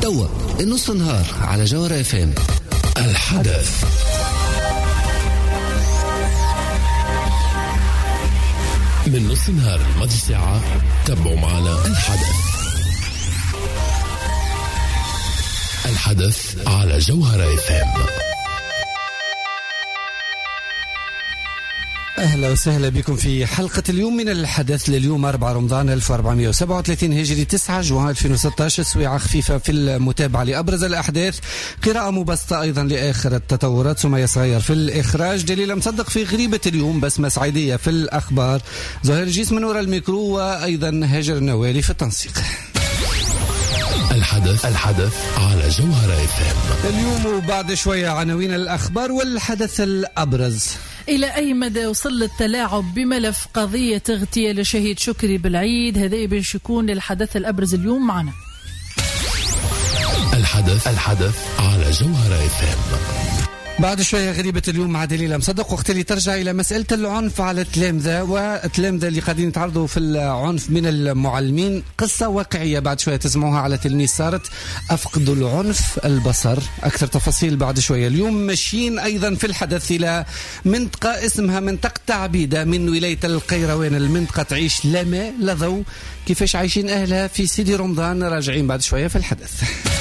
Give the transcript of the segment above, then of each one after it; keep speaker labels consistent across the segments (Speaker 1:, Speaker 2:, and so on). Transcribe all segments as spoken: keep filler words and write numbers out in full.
Speaker 1: توا النص نهار على جوهرة اف ام. الحدث. من نص نهار لمدة ساعة تابعوا معنا الحدث. الحدث على جوهرة اف ام.
Speaker 2: أهلا وسهلا بكم في حلقة اليوم من الحدث لليوم أربعة رمضان ألف وأربعمائة وسبعة وثلاثين هجري تسعة جوان ألفين وستة عشر. سويعة خفيفة في المتابعة لأبرز الأحداث، قراءة مبسطة أيضا لآخر التطورات، سمية صغير في الإخراج، دليل مصدق في غريبة اليوم، بسمة سعيدية في الأخبار، ظهير جيس من وراء الميكرو، وأيضا هاجر النوالي في التنسيق.
Speaker 1: الحدث الحدث على جوهرة اف ام.
Speaker 2: اليوم وبعد شوية عناوين الأخبار والحدث الأبرز.
Speaker 3: إلى أي مدى وصل التلاعب بملف قضية اغتيال الشهيد شكري بالعيد؟ هذا باش يكون الحدث الأبرز اليوم معنا.
Speaker 1: الحدث الحدث على جوهرة اف ام.
Speaker 2: بعد شوية غريبة اليوم مع دليل مصدق، وقت اللي ترجع إلى مسألة العنف على التلامذة والتلامذة اللي قاعدين يتعرضوا في العنف من المعلمين. قصة واقعية بعد شوية تسمعوها على تلميذ صارت أفقد العنف البصر. أكثر تفاصيل بعد شوية. اليوم ماشيين أيضا في الحدث إلى منطقة اسمها منطقة تعبيدة من ولاية القيروان. المنطقة تعيش لا ماء لا ضوء. كيفاش عايشين أهلها في سيدي رمضان؟ راجعين بعد شوية في الحدث.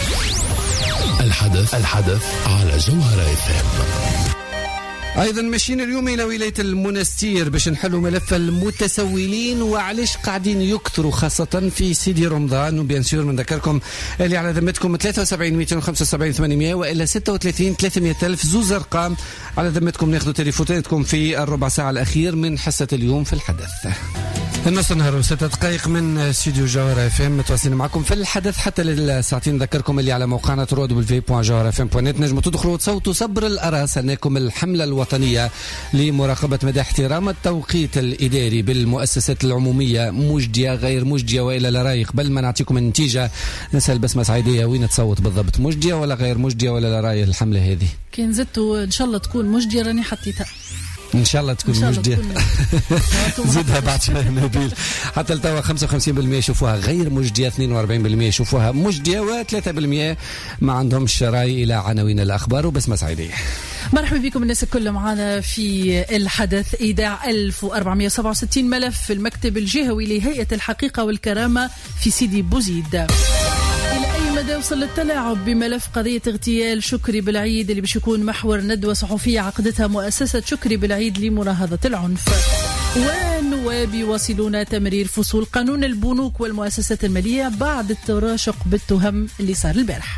Speaker 1: الحدث الحدث على جوهرة اف ام.
Speaker 2: أيضا ماشيين اليوم إلى ولاية المنستير باش نحلوا ملف المتسولين وعلاش قاعدين يكثروا خاصة في سيدي رمضان. وبيان سور بنذكركم اللي على ذمتكم ثلاثة وسبعين مئتين وخمسة وسبعين ثمانمائة وإلا ستة وثلاثين ثلاثمائة ألف، زوز أرقام على ذمتكم. ناخذوا تليفوناتكم في الربع ساعة الأخير من حصة اليوم في الحدث. النص نهار وستة دقائق من استوديو جوهرة اف ام، متواصلين معكم في الحدث حتى للساعتين. نذكركم اللي على موقعنا ترو دبليو دوت جوهرة اف ام دوت نت نجموا تدخلوا وتصوتوا صبر الأرى. سناكم الحملة الوطنية لمراقبة مدى احترام التوقيت الإداري بالمؤسسات العمومية، مجدية غير مجدية وإلى لا راي. قبل ما نعطيكم النتيجة نسأل بسمة سعيدية وين تصوت بالضبط، مجدية ولا غير مجدية ولا لا راي الحملة هذه؟
Speaker 3: كان زدتوا إن شاء الله تكون مجدية، راني حطيتها
Speaker 2: إن شاء الله تكون مجدية. زيدها بعد شوية نبيل. حتى التوا خمسة وخمسين بالمئة يشوفوها غير مجدية، اثنين وأربعين بالمئة يشوفوها مجدية، وثلاثة بالمئة ما عندهمش رأي. إلى عناوين الأخبار وبسمة سعيدية.
Speaker 3: مرحبا بكم الناس الكل معنا في الحدث. إيداع ألف وأربعمائة وسبعة وستين ملف في المكتب الجهوي لهيئة الحقيقة والكرامة في سيدي بوزيد. مدى وصل التلاعب بملف قضية اغتيال شكري بالعيد اللي باش يكون محور ندوة صحفية عقدتها مؤسسة شكري بالعيد لمناهضة العنف. والنواب يواصلون تمرير فصول قانون البنوك والمؤسسات المالية بعد التراشق بالتهم اللي صار البارح.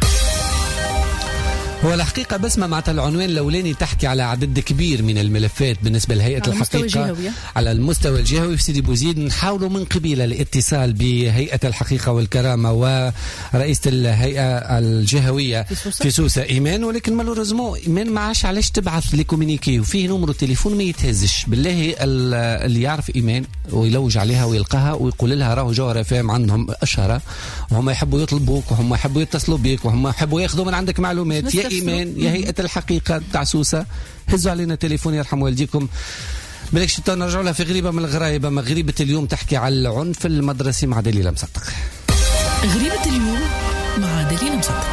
Speaker 2: هو الحقيقة بسمة مع العنوان الأولاني تحكي على عدد كبير من الملفات بالنسبة لهيئة على الحقيقة على المستوى الجهوي في سيدي بوزيد. نحاولوا من قبيلة الاتصال بهيئة الحقيقة والكرامة ورئيسة الهيئة الجهوية في, في سوسة إيمان، ولكن مالوريزمون إيمان ما عاش علاش تبعث لكومينيكي وفيه نمر التليفون ما يتهزش. بالله اللي يعرف إيمان ويلوج عليها ويلقاها ويقول لها راهو جوهرة فهم عندهم أشهرة وهم يحبوا يطلبوك وهم يحبوا يتصلوا بيك وهم يحبوا ياخذوا من عندك معلومات. يا إيمان يا هيئة الحقيقة تاع سوسة هزوا علينا تليفون يرحم والديكم. بلكش نرجعوا لها في غريبة من الغرايب. أما غريبة اليوم تحكي على العنف المدرسي مع دليل مصدق.
Speaker 3: غريبة اليوم مع دليل مصدق.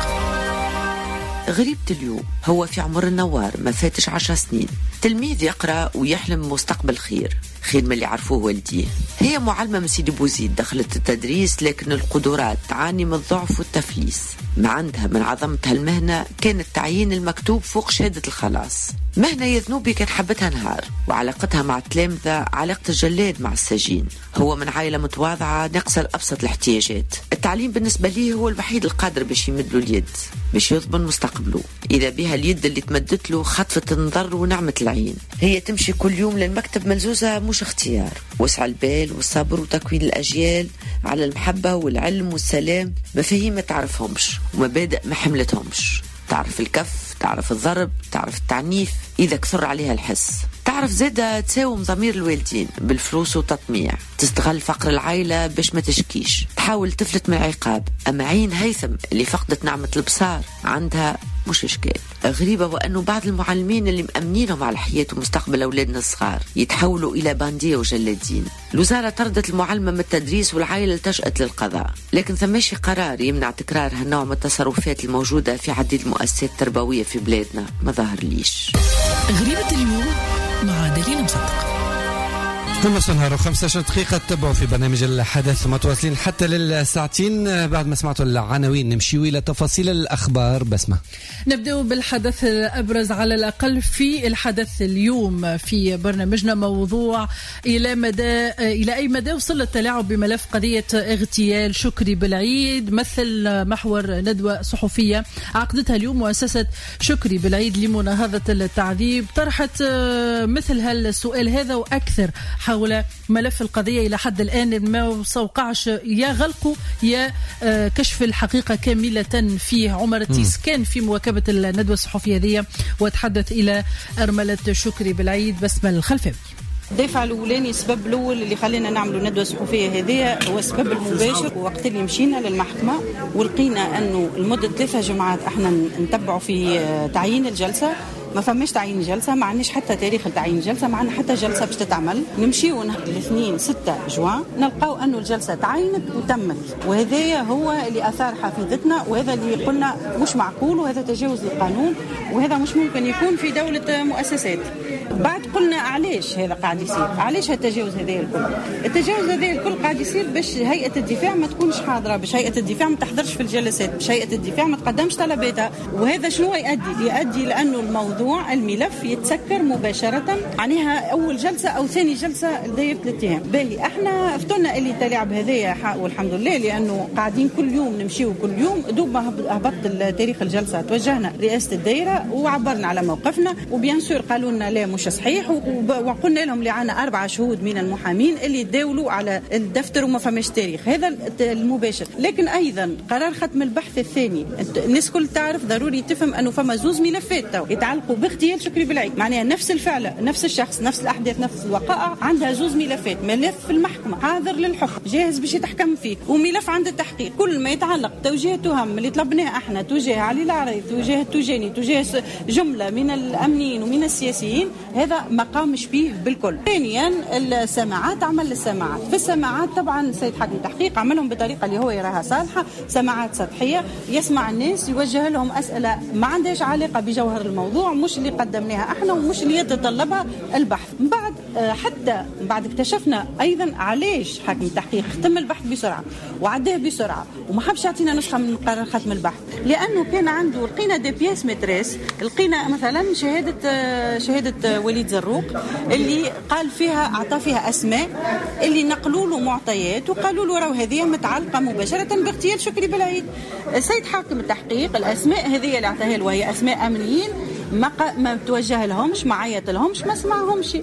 Speaker 4: غريبة اليوم هو في عمر النوار ما فاتش عشر سنين، تلميذ يقرأ ويحلم مستقبل خير خير من اللي عرفوه والديه. هي معلمة من سيدي بوزيد دخلت التدريس، لكن القدرات تعاني من الضعف والتفليس. ما عندها من عظمتها المهنة كان التعيين المكتوب فوق شهادة الخلاص. مهنة يذنوبي كان حبتها نهار، وعلاقتها مع التلامذة علاقة الجلاد مع السجين. هو من عائلة متواضعة ناقصة الأبسط الاحتياجات. التعليم بالنسبة ليه هو الوحيد القادر باش يمد له اليد باش يضمن مستقبله. إذا بها اليد اللي تمدت له خطفة النظر ونعمة العين. هي تمشي كل يوم للمكتب ملزوزة مش اختيار، وسع البال والصبر وتكوين الأجيال على المحبة والعلم والسلام. مفاهيم ما تعرفهمش ومبادئ ما حملتهمش. تعرف الكف، تعرف الضرب، تعرف التعنيف إذا كثر عليها الحس. تعرف زادة تساوم ضمير الوالدين بالفلوس وتطميع، تستغل فقر العائلة باش ما تشكيش، تحاول تفلت من العقاب. أما عين هيثم اللي فقدت نعمة البصار عندها مش إشكال. غريبة وأنه بعض المعلمين اللي مأمنينهم على حياة ومستقبل أولادنا الصغار يتحولوا إلى باندية وجلادين. الوزارة طردت المعلمة من التدريس والعائلة التجأت للقضاء، لكن ثماشي قرار يمنع تكرار هالنوع من التصرفات الموجودة في عديد المؤسسات التربوية في بلادنا ما ظهر ليش.
Speaker 3: غريبة اليوم مع دليل مصدق.
Speaker 2: كل نهار وخمسة عشر دقيقة تتبعوا في برنامج الحدث متواصلين حتى للساعتين. بعد ما سمعتوا العناوين نمشيو إلى تفاصيل الأخبار. بسمة
Speaker 3: نبدأ بالحدث الأبرز على الأقل في الحدث اليوم في برنامجنا، موضوع إلى مدى إلى أي مدى وصل التلاعب بملف قضية اغتيال شكري بالعيد، مثل محور ندوة صحفية عقدتها اليوم مؤسسة شكري بالعيد لمناهضة التعذيب. طرحت مثل هالسؤال هذا وأكثر حول ملف القضية. إلى حد الآن ما وقعش يا غلقه يا كشف الحقيقة كاملة فيه. عمر التيس كان في مواكبة الندوة الصحفية هذه وتحدث إلى أرملة شكري بالعيد. بسمة الخلفاوي.
Speaker 5: الدافع الاولاني السبب الاول اللي خلينا نعملوا ندوه صحفيه هذه هو السبب المباشر، وقت اللي مشينا للمحكمه ولقينا انه لمده ثلاثه جمعات احنا نتبعوا في تعيين الجلسه، ما فماش تعيين جلسه، ما عندناش حتى تاريخ لتعيين جلسه، ما عندنا حتى جلسه باش تتعمل. نمشيو الاثنين ستة جوان نلقاو انه الجلسه تعينت وتمت، وهذا هو اللي اثار حافظتنا، وهذا اللي قلنا مش معقول، وهذا تجاوز للقانون، وهذا مش ممكن يكون في دوله مؤسسات. بعد قلنا علاش هذا قاعد يصير، علاش التجاوز هذا الكل؟ التجاوز هذا الكل قاعد يصير باش هيئه الدفاع ما تكونش حاضره، باش هيئه الدفاع ما تحضرش في الجلسات، باش هيئه الدفاع ما تقدمش طلباتها. وهذا شنو يؤدي؟ يؤدي لانه الموضوع الملف يتسكر مباشره، معناها اول جلسه او ثاني جلسه لدايره الاتهام. باهي احنا فتنا اللي تلاعب هذايا والحمد لله، لانه قاعدين كل يوم نمشيو كل يوم. دوب ما هبط تاريخ الجلسه توجهنا رئاسه الدائره وعبرنا على موقفنا، وبيان سور قالوا لنا لا مش صحيح، وقلنا لهم اللي عنا أربعة شهود من المحامين اللي يداولوا على الدفتر وما فماش تاريخ. هذا المباشر. لكن أيضا قرار ختم البحث الثاني، الناس كل تعرف ضروري تفهم أنه فما زوز ملفات تو يتعلقوا باغتيال شكري بالعيد، معناها نفس الفعل نفس الشخص نفس الأحداث نفس الوقائع، عندها زوز ملفات، ملف في المحكمة حاضر للحكم جاهز باش يتحكم فيه، وملف عند التحقيق. كل ما يتعلق توجيه تهم اللي طلبناها احنا تجاه علي العريض، تجاه التوجاني، تجاه جملة من الأمنيين ومن السياسيين، هذا ما قامش به بالكل. ثانيا السماعات، عمل السماعات في السماعات طبعا السيد حاكم التحقيق عملهم بطريقه اللي هو يراها صالحه، سماعات سطحيه، يسمع الناس يوجه لهم اسئله ما عندهاش علاقه بجوهر الموضوع، مش اللي قدمناها احنا ومش اللي يتطلبها البحث. من بعد حتى بعد اكتشفنا ايضا علاش حاكم التحقيق ختم البحث بسرعه وعداه بسرعه وما حبش يعطينا نسخه من قرار ختم البحث، لانه كان عنده لقينا دي بياس متريس، لقينا مثلا شهاده شهاده وليد زروق اللي قال فيها اعطى فيها اسماء اللي نقلوا له معطيات وقالوا له راهو هذه متعلقه مباشره باغتيال شكري بالعيد. السيد حاكم التحقيق الاسماء هذه اللي اعطاها له وهي اسماء امنيين ما ق... ما توجه لهمش، ما عيط لهمش، ما سمعهمش.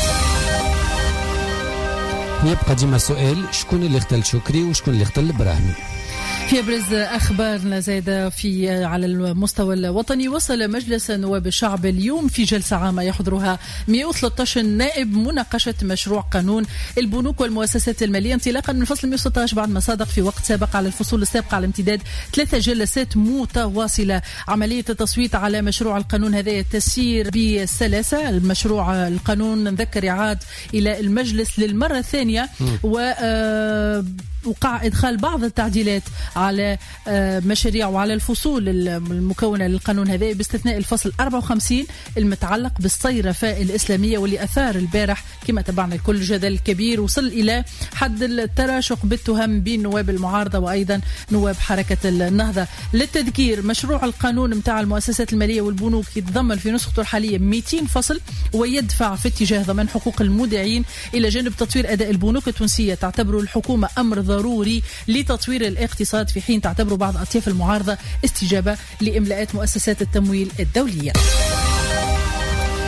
Speaker 2: يبقى ديما سؤال شكون اللي اغتال شكري وشكون اللي اغتال البراهمي.
Speaker 3: في أبرز أخبارنا زايدة في على المستوى الوطني، وصل مجلس نواب الشعب اليوم في جلسة عامة يحضرها مئة وثلاثة عشر نائب مناقشة مشروع قانون البنوك والمؤسسات المالية انطلاقا من فصل مئة وستة عشر، بعد ما صادق في وقت سابق على الفصول السابقة على امتداد ثلاثة جلسات متواصلة. عملية التصويت على مشروع القانون هذا تسير بسلاسة. المشروع القانون نذكر يعاد إلى المجلس للمرة الثانية، و وقع إدخال بعض التعديلات على مشاريع وعلى الفصول المكونة للقانون هذا باستثناء الفصل أربعة وخمسين المتعلق بالصيرفة الإسلامية، واللي أثار البارح كما تبعنا الكل جدل كبير وصل إلى حد التراشق بالتهم بين نواب المعارضة وأيضا نواب حركة النهضة. للتذكير مشروع القانون متاع المؤسسات المالية والبنوك يتضمن في نسخته الحالية مئتين فصل، ويدفع في اتجاه ضمان حقوق المودعين إلى جانب تطوير أداء البنوك التونسية. تعتبر الحكومة أمر ضروري لتطوير الاقتصاد، في حين تعتبر بعض أطياف المعارضة استجابة لإملاءات مؤسسات التمويل الدولية.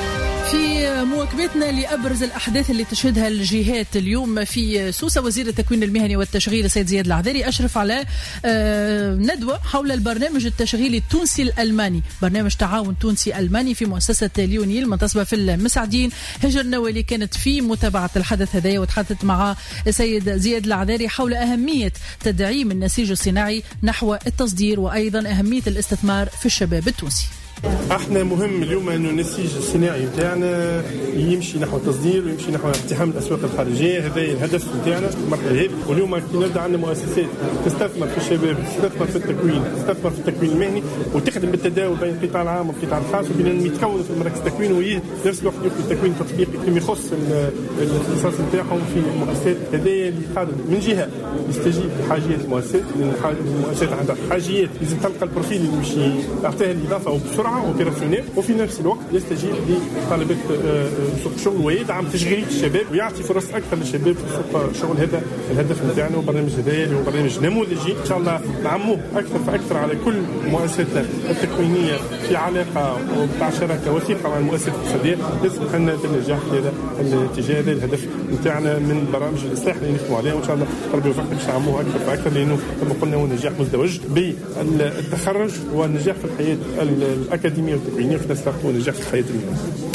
Speaker 3: في مواكبتنا لأبرز الأحداث اللي تشهدها الجهات اليوم في سوسة، وزير التكوين المهني والتشغيل السيد زياد العذاري أشرف على ندوة حول البرنامج التشغيلي التونسي الألماني، برنامج تعاون تونسي ألماني في مؤسسة ليونيل منتصبة في المسعدين. هجر نوالي كانت في متابعة الحدث هذا وتحدثت مع السيد زياد العذاري حول أهمية تدعيم النسيج الصناعي نحو التصدير وأيضا أهمية الاستثمار في الشباب التونسي.
Speaker 6: احنا مهم اليوم انه النسيج الصناعي نتاعنا يمشي نحو التصدير ويمشي نحو اقتحام الاسواق الخارجيه، هذا الهدف نتاعنا في المرحله هذه. واليوم كي نبدا عندنا مؤسسات تستثمر في الشباب، تستثمر في التكوين، تستثمر في التكوين المهني وتخدم بالتداول بين القطاع العام والقطاع الخاص، وبين يتكونوا في مراكز التكوين وفي نفس الوقت يكون التكوين التطبيقي فيما يخص الاختصاص نتاعهم في المؤسسات. هذا اللي قادر من جهه يستجيب لحاجيات المؤسسات، لان المؤسسات عندها حاجيات لازم تلقى البروفيل اللي يمشي يعطيها الاضافه وبسرعه اوبيراسيونيل، وفي نفس الوقت يستجيب لطلبات سوق الشغل ويدعم تشغيليه الشباب ويعطي فرص اكثر للشباب في سوق الشغل. هذا الهدف نتاعنا، وبرنامج هذايا اللي هو برنامج نموذجي ان شاء الله نعموه اكثر فاكثر على كل مؤسساتنا التكوينيه في علاقه وبتاع شراكه وثيقه مع المؤسسات الاقتصاديه. لازم خلينا بالنجاح في هذا الاتجاه. هذا الهدف نتاعنا من برامج الاصلاح اللي نخدموا عليها، وان شاء الله ربي يوفقنا باش نعموه اكثر فاكثر، لانه كما قلنا هو نجاح مزدوج بالتخرج والنجاح في الحياه الأكاديمية والتكوينية في نفس الوقت ونجاح في الحياة المهنية.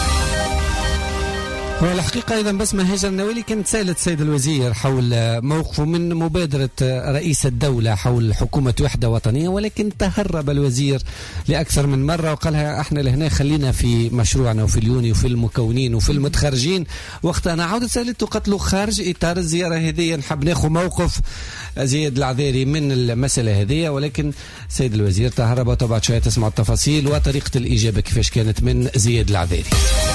Speaker 2: والحقيقة أيضا بسمة هجر نوالي كانت سألت السيد الوزير حول موقفه من مبادرة رئيس الدولة حول حكومة وحدة وطنية، ولكن تهرب الوزير لأكثر من مرة وقالها احنا لهنا خلينا في مشروعنا وفي اليوني وفي المكونين وفي المتخرجين. وقت أنا عودت سألته قلت له خارج إطار الزيارة هذه نحب ناخذ موقف زياد العذاري من المسألة هذه، ولكن السيد الوزير تهرب. وطبعا شوية تسمع التفاصيل وطريقة الإجابة كيفاش كانت من زياد العذاري.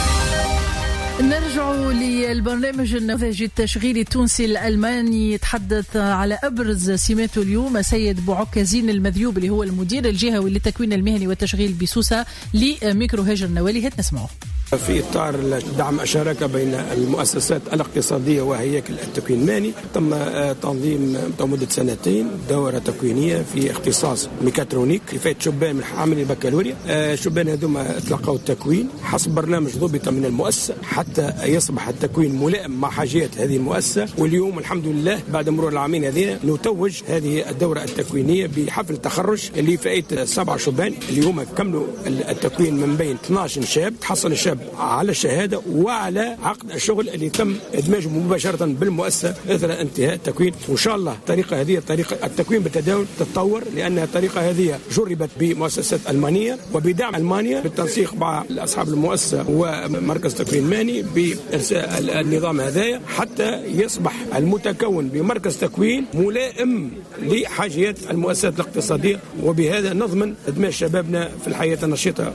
Speaker 3: نرجع للبرنامج النموذجي التشغيلي التونسي الألماني. يتحدث على أبرز سماته اليوم سيد بوعكازين المذيوب اللي هو المدير الجهوي للتكوين المهني والتشغيل بسوسة لميكرو هاجر نوالي. هات نسمعه.
Speaker 7: في إطار دعم الشراكة بين المؤسسات الاقتصادية وهياكل التكوين المهني تم تنظيم مدة سنتين دورة تكوينية في اختصاص ميكاترونيك كفاية شبان من حامل البكالوريا. شبان هذوما تلقوا التكوين حسب برنامج ضبط من المؤسسة حتى يصبح التكوين ملائم مع حاجات هذه المؤسسة. واليوم الحمد لله بعد مرور العامين هذه نتوج هذه الدورة التكوينية بحفل تخرج اللي فائت سبعة شبان اليوم كملوا التكوين من بين اثني عشر شاب. تحصل الشاب على الشهادة وعلى عقد الشغل اللي تم إدماجه مباشرة بالمؤسسة إثر انتهاء التكوين. وإن شاء الله طريقة هذه طريقة التكوين بالتداول تتطور، لأن الطريقة هذه جربت بمؤسسات ألمانية وبدعم ألمانيا بالتنسيق مع أصحاب المؤسسة ومركز تكوين مهني بإرساء النظام هذايا حتى يصبح المتكون بمركز تكوين ملائم لحاجيات المؤسسات الاقتصادية، وبهذا نضمن إدماج شبابنا في الحياة النشيطة.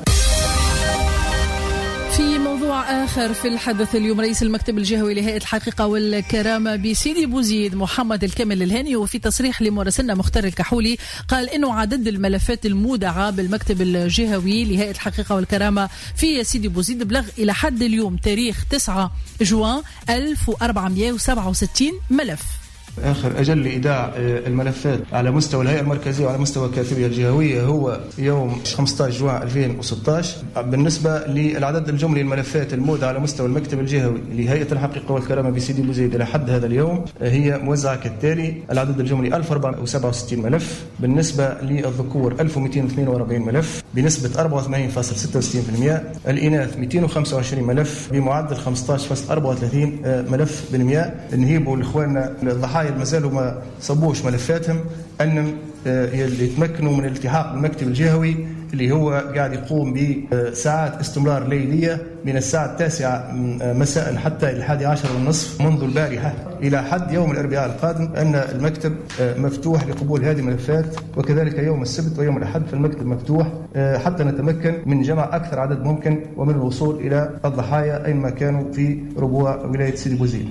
Speaker 3: في موضوع آخر في الحدث اليوم، رئيس المكتب الجهوي لهيئة الحقيقة والكرامة بسيدي بوزيد محمد الكامل الهاني، وفي تصريح لمراسلنا مختار الكحولي قال إنه عدد الملفات المودعة بالمكتب الجهوي لهيئة الحقيقة والكرامة في سيدي بوزيد بلغ إلى حد اليوم تاريخ تسعة جوان ألف وأربعمائة وسبعة وستين ملف.
Speaker 8: آخر أجل لإيداع الملفات على مستوى الهيئة المركزية وعلى مستوى الكاتبية الجهوية هو يوم خمسة عشر جوان ألفين وستة عشر. بالنسبة للعدد الجملي الملفات المودعة على مستوى المكتب الجهوي لهيئة الحقيقة والكرامة بسيدي بوزيد إلى حد هذا اليوم هي موزعة كالتالي: العدد الجملي ألف وأربعمائة وسبعة وستين ملف، بالنسبة للذكور ألف ومئتين واثنين وأربعين ملف بنسبة أربعة وثمانين فاصلة ستة وستين بالمئة، الإناث مئتين وخمسة وعشرين ملف بمعدل خمسة عشر فاصلة أربعة وثلاثين ملف بالمئة. نهيبوا لإخواننا الضحايا ما زالوا ما صبوش ملفاتهم أن يتمكنوا من الالتحاق بالمكتب الجهوي اللي هو قاعد يقوم بساعات استمرار ليلية من الساعة التاسعة مساء حتى الحادي عشر والنصف منذ البارحة إلى حد يوم الأربعاء القادم، أن المكتب مفتوح لقبول هذه الملفات، وكذلك يوم السبت ويوم الأحد فالمكتب مفتوح حتى نتمكن من جمع أكثر عدد ممكن ومن الوصول إلى الضحايا أينما كانوا في ربوع ولاية سيدي بوزيد.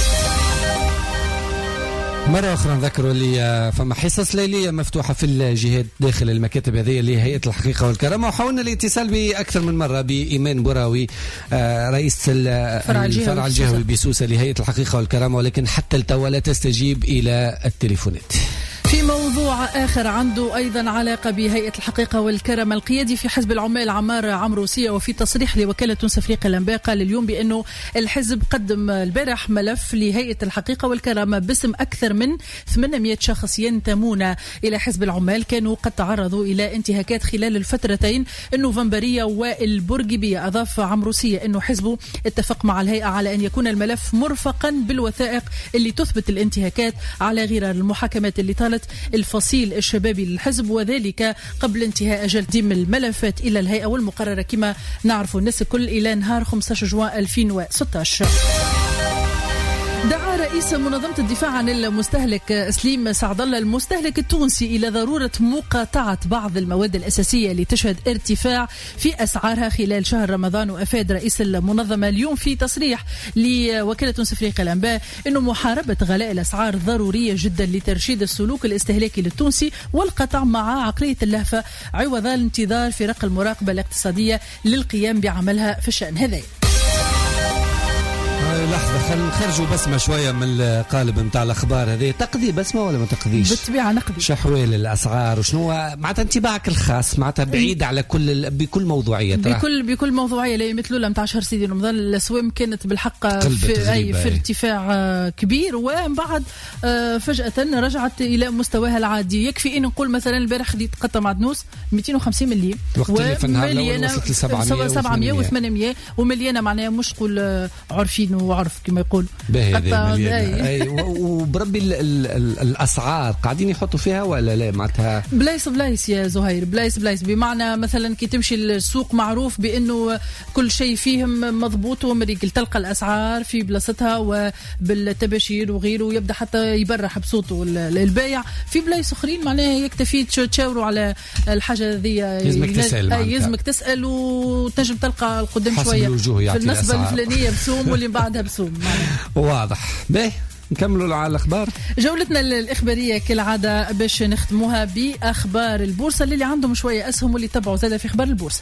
Speaker 2: مرة أخرى نذكروا لي فما حصص ليلية مفتوحة في الجهات داخل المكاتب هذه اللي هيئة الحقيقة والكرامة، وحاولنا الاتصال بأكثر من مرة بإيمان بوراوي رئيس الفرع الجهوي بسوسة لهيئة الحقيقة والكرامة، ولكن حتى التو لا تستجيب إلى التليفونات.
Speaker 3: في موضوع آخر عنده أيضا علاقة بهيئة الحقيقة والكرم، القيادي في حزب العمال عمار عمروسية وفي تصريح لوكالة تونس أفريقيا الأنباء قال اليوم بأنه الحزب قدم البارح ملف لهيئة الحقيقة والكرم باسم أكثر من ثمانمائة شخص ينتمون إلى حزب العمال كانوا قد تعرضوا إلى انتهاكات خلال الفترتين النوفمبرية والبورقيبية. أضاف عمروسية أنه حزبه اتفق مع الهيئة على أن يكون الملف مرفقا بالوثائق اللي تثبت الانتهاكات على غرار المحاكمات اللي طالت الفصيل الشبابي للحزب، وذلك قبل انتهاء أجل تقديم الملفات إلى الهيئة والمقررة كما نعرف الناس الكل إلى نهار خمسة عشر جوان ألفين وستة عشر. دعا رئيس منظمة الدفاع عن المستهلك سليم سعد الله المستهلك التونسي إلى ضرورة مقاطعة بعض المواد الأساسية اللي تشهد ارتفاع في أسعارها خلال شهر رمضان. وأفاد رئيس المنظمة اليوم في تصريح لوكالة تونس أفريقيا الأنباء أنه محاربة غلاء الأسعار ضرورية جدا لترشيد السلوك الاستهلاكي للتونسي والقطع مع عقلية اللهفة عوض الانتظار فرق المراقبة الاقتصادية للقيام بعملها في الشأن هذا.
Speaker 2: لحظة خلينا نخرجوا بسمة شوية من القالب متاع الأخبار هذه. تقضي بسمة ولا ما تقضيش؟
Speaker 3: بالطبيعة نقضي.
Speaker 2: شحوال الأسعار وشنو معناتها انتباهك الخاص معناتها بعيد على كل بكل موضوعية
Speaker 3: بكل بكل موضوعية. لا مثل لما متاع شهر سيدي رمضان الأسواق كانت بالحق في أي في ارتفاع كبير ومن بعد فجأة رجعت إلى مستواها العادي. يكفي إن نقول مثلا البارح خديت قطة معدنوس مئتين وخمسين ملي ومليانة سبعمائة وثمانمائة ومليانة معناها مش قول عرفين وعرف كما يقول
Speaker 2: وبربي ال ال ال الأسعار قاعدين يحطوا فيها ولا لا معناتها
Speaker 3: بلايس بلايس يا زهير بلايس بلايس بمعنى مثلا كي تمشي السوق معروف بأنه كل شيء فيهم مضبوط ومريقل تلقى الأسعار في بلاصتها وبالتباشير وغيره يبدأ حتى يبرح بصوته البايع. في بلايس أخرين معناها يكتفي تشاوروا على الحاجة ذي
Speaker 2: يزمك تسأل
Speaker 3: يزمك تسأل وتنجم تلقى القدام شوية في النسبة الفلانية بسوم واللي بعدها بسوم.
Speaker 2: واضح. باهي نكملوا على الأخبار.
Speaker 3: جولتنا الإخبارية كالعادة باش نختموها بأخبار البورصة اللي عندهم شوية أسهم واللي تبعوا زادة في أخبار البورصة.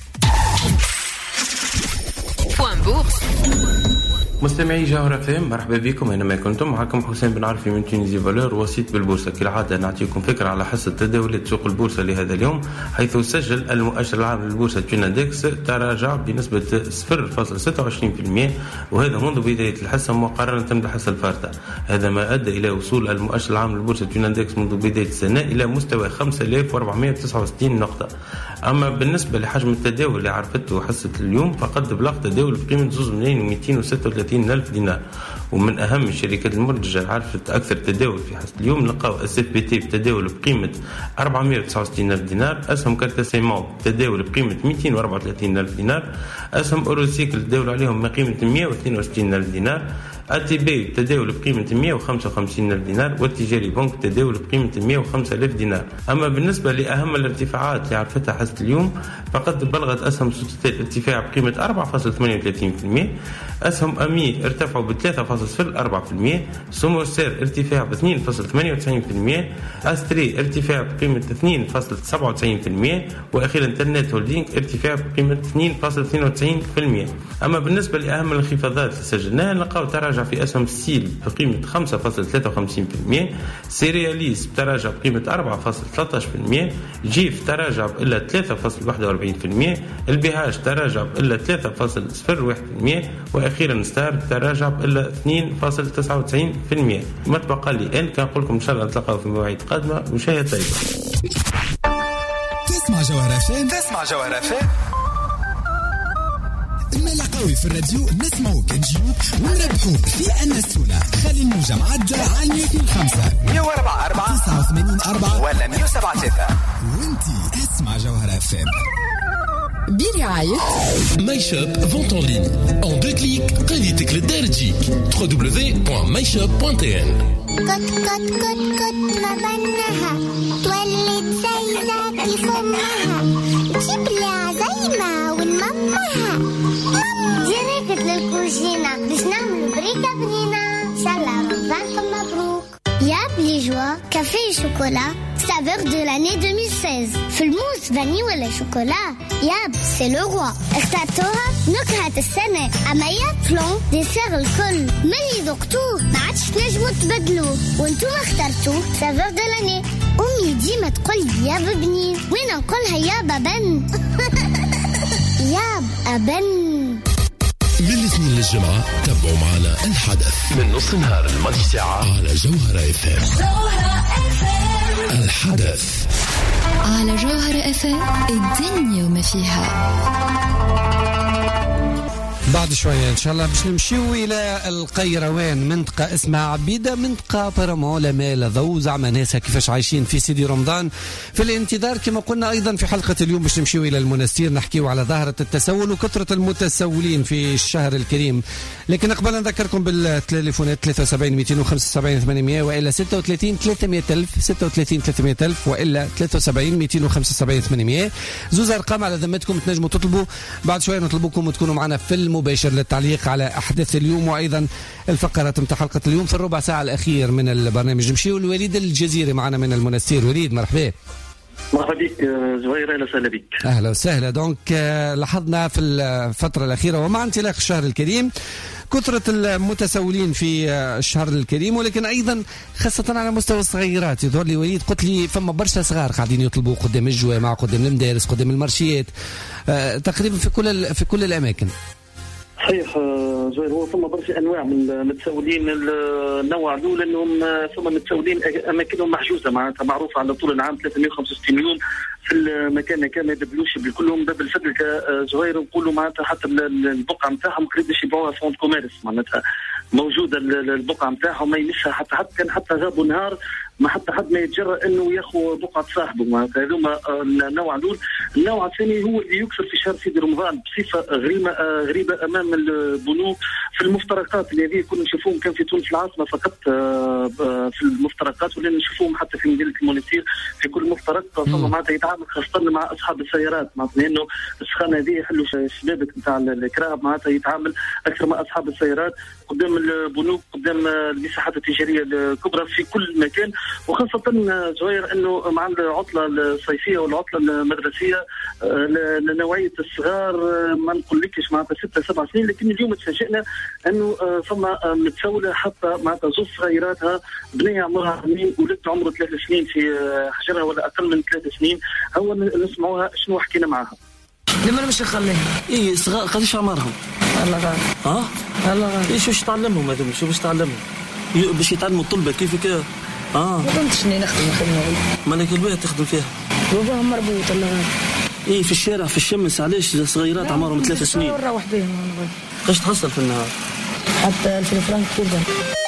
Speaker 9: مستمعي جوهر اف ام مرحبا بكم اينما كنتم. معكم حسين بن عرفي من تونيزي فالور وسيط بالبورصة. كالعادة نعطيكم فكرة على حصة تداولات سوق البورصة لهذا اليوم، حيث سجل المؤشر العام للبورصة تشينادكس تراجع بنسبة صفر فاصلة ستة وعشرين بالمئة وهذا منذ بداية الحصة مقارنة بالحصة الفارطة. هذا ما أدى إلى وصول المؤشر العام للبورصة تشينادكس منذ بداية السنة إلى مستوى خمسة آلاف وأربعمائة وتسعة وستين نقطة. أما بالنسبة لحجم التداول اللي عرفته حصة اليوم فقد بلغ تداول بقيمة زوز ملايين ومئتين وستة وثلاثين ألف دينار. ومن أهم الشركات المنتجة عرفت أكثر تداول في حصة اليوم لقاو اس اف بي تي بتداول بقيمة أربعمائة وتسعة وستين ألف دينار، أسهم كارتا سيمون بتداول بقيمة مئتين وأربعة وثلاثين ألف دينار، أسهم أوروسيكل تداول عليهم بقيمة مئة واثنين وستين ألف دينار، أتي بي تداول بقيمة مئة وخمسة وخمسين ألف دينار، والتجاري بنك تداول بقيمة مئة وخمسة ألاف دينار. أما بالنسبة لأهم الارتفاعات اللي عرفتها حصة اليوم فقد بلغت أسهم سوسيتي ارتفاع بقيمة أربعة فاصلة ثمانية وثلاثين بالمئة، أسهم أمي ارتفعوا ب ثلاثة فاصلة صفر أربعة بالمئة، سوموسير ارتفاع ب اثنين فاصلة ثمانية وتسعين بالمئة، أستري ارتفاع بقيمة اثنين فاصلة سبعة وتسعين بالمئة، وأخيرا انترنت هولدينج ارتفاع بقيمة اثنين فاصلة اثنين وتسعين بالمئة. أما بالنسبة لأهم الانخفاضات اللي سجلناها نلقاو تراجع في أسهم ستيل بقيمة خمسة فاصلة ثلاثة وخمسين بالمئة، سيرياليز تراجع بقيمة أربعة فاصلة ثلاثة عشر بالمئة، جيف تراجع إلى ثلاثة فاصلة واحد وأربعين بالمئة، البيهاج تراجع إلى ثلاثة فاصلة صفر واحد بالمئة، وأخيرا ستار تراجع إلى اثنين فاصلة تسعة وتسعين بالمئة. ما تبقى لي أن كان نقولكم إن شاء الله نتلاقاو في مواعيد قادمة وشاهد طيبة.
Speaker 10: تسمع جوهر فين؟ تسمع جوهر فين؟ الملاقاوي في الراديو نسمعوك نجيوك ونربحوك في أنسونا. خلي الموجة معدة على مئة وخمسة مئة وأربعة أربعة تسعة وثمانين أربعة ولا مئة وسبعة ستة وانتي اسمع جوهر فين
Speaker 1: برعاية مايشوب فونت اون لين ان دو كليك قضيتك للدار تجيك دبليو دبليو دبليو دوت مايشوب دوت ان.
Speaker 11: كت كت كت كت ما بنها تولد زي ذاك فمها جيب لي عزيمة ونممها دي ريكت للكوجينة باش نعملوا بريكة بنينة إن شاء الله رمضانكم مبروك. يا بلي جوا كافيه شوكولا saveur de l'année deux mille seize. في الموس فاني ولا شوكولا ياب سي لو روا. اخترتوها نكهة السنة. أما ياب فلون ديسير الكل ملي ذقتوه ما عادش تنجموا تبدلوه. وانتم اخترتوه سافور دو لاني. أمي ديما تقول ياب بنين وين نقولها ياب أبن. ياب أبن.
Speaker 1: من الاثنين للجمعة تابعوا معنا الحدث من نص النهار لماضي ساعة على جوهرة اف ام. الحدث
Speaker 12: على جوهرة اف ام، الدنيا وما فيها.
Speaker 2: بعد شوية إن شاء الله باش نمشيو إلى القيروان، منطقة اسمها عبيدة، منطقة برمو لا مال ضو زعما ناسها كيفاش عايشين في سيدي رمضان في الانتظار. كما قلنا أيضا في حلقة اليوم باش نمشيو إلى المنستير نحكيو على ظاهرة التسول وكثرة المتسولين في الشهر الكريم. لكن قبل نذكركم بالتليفونات ثلاثة وسبعين مئتين وخمسة وسبعين ثمانمئة وإلا ستة وثلاثين ثلاثمئة ألف ستة وثلاثين ثلاثمئة ألف وإلا ثلاثة وسبعين مئتين وخمسة وسبعين ثمانمئة. زوز أرقام على ذمتكم تنجموا تطلبوا. بعد شوية نطلبوكم وتكونوا معنا في المباشر للتعليق على أحداث اليوم وأيضا الفقرات متاع حلقة اليوم في الربع ساعة الأخير من البرنامج. نمشيو الوليد الجزيري معنا من المنستير. وليد مرحبا.
Speaker 13: مرحبا بك زهير، اهلا وسهلا بك.
Speaker 2: اهلا وسهلا. دونك لاحظنا في الفترة الأخيرة ومع انطلاق الشهر الكريم كثرة المتسولين في الشهر الكريم، ولكن أيضا خاصة على مستوى الصغيرات. يظهر لي وليد قلت لي فما برشا صغار قاعدين يطلبوا قدام الجوامع قدام المدارس قدام المارشيات أه تقريبا في كل في كل الأماكن.
Speaker 13: صحيح زهير، هو ثم برشا انواع من المتسولين. النوع الاول انهم ثم متسولين اماكنهم محجوزه معناتها معروفه على طول العام ثلاثمئة وخمسة وستين يوم في المكان كان ما يدبلوش بالكلهم. باب الفضل كزهير نقولوا معناتها حتى البقعه نتاعهم قريب باش يبيعوها فوند كوميرس، معناتها موجوده البقعه نتاعهم ما يمسها حتى حد كان حتى غابوا نهار ما حتى حد ما يتجرأ انه ياخذ بقعه صاحبه. معناتها هذوما النوع الاول. النوع الثاني هو اللي يكثر في شهر سيدي رمضان بصفه غريبه غريبه امام البنوك في المفترقات اللي هذه كنا نشوفوهم كان في تونس العاصمه فقط في المفترقات، ولا نشوفوهم حتى في مدينه المنستير في كل مفترق. فما معناتها يتعامل خاصه مع اصحاب السيارات، معناتها لانه السخانه هذه يحلوا الشبابك نتاع الكراب، معناتها يتعامل اكثر مع اصحاب السيارات قدام البنوك قدام المساحات التجاريه الكبرى في كل مكان. وخاصه زهير انه مع العطله الصيفيه والعطله المدرسيه لنوعيه الصغار ما نقولكش معناتها ستة سبع سنين، لكن اليوم تفاجئنا انه فما متسوله حتى معناتها زوج صغيراتها بنيه عمرها عامين ولد عمره ثلاث سنين في حجرها ولا اقل من ثلاث سنين. هو نسمعوها شنو حكينا معها.
Speaker 14: لما انا مش نخليها
Speaker 13: اي صغار قداش عمرهم؟
Speaker 14: الله غالب.
Speaker 13: ها
Speaker 14: الله غالب.
Speaker 13: ايش باش تعلمهم هذول؟ شو باش تعلمهم؟ باش يتعلموا الطلبه كيف كده. اه
Speaker 14: ما كنتش اني نخدم خدمه.
Speaker 13: مالك البيت تخدم فيها؟
Speaker 14: باباهم مربوط الله غالب.
Speaker 13: ايه في الشارع في الشمس. علاش صغيرات عمرهم ثلاث سنين؟
Speaker 14: نروح بهم.
Speaker 13: قاش تحصل في النهار؟
Speaker 14: حتى ألف فرنك كذا.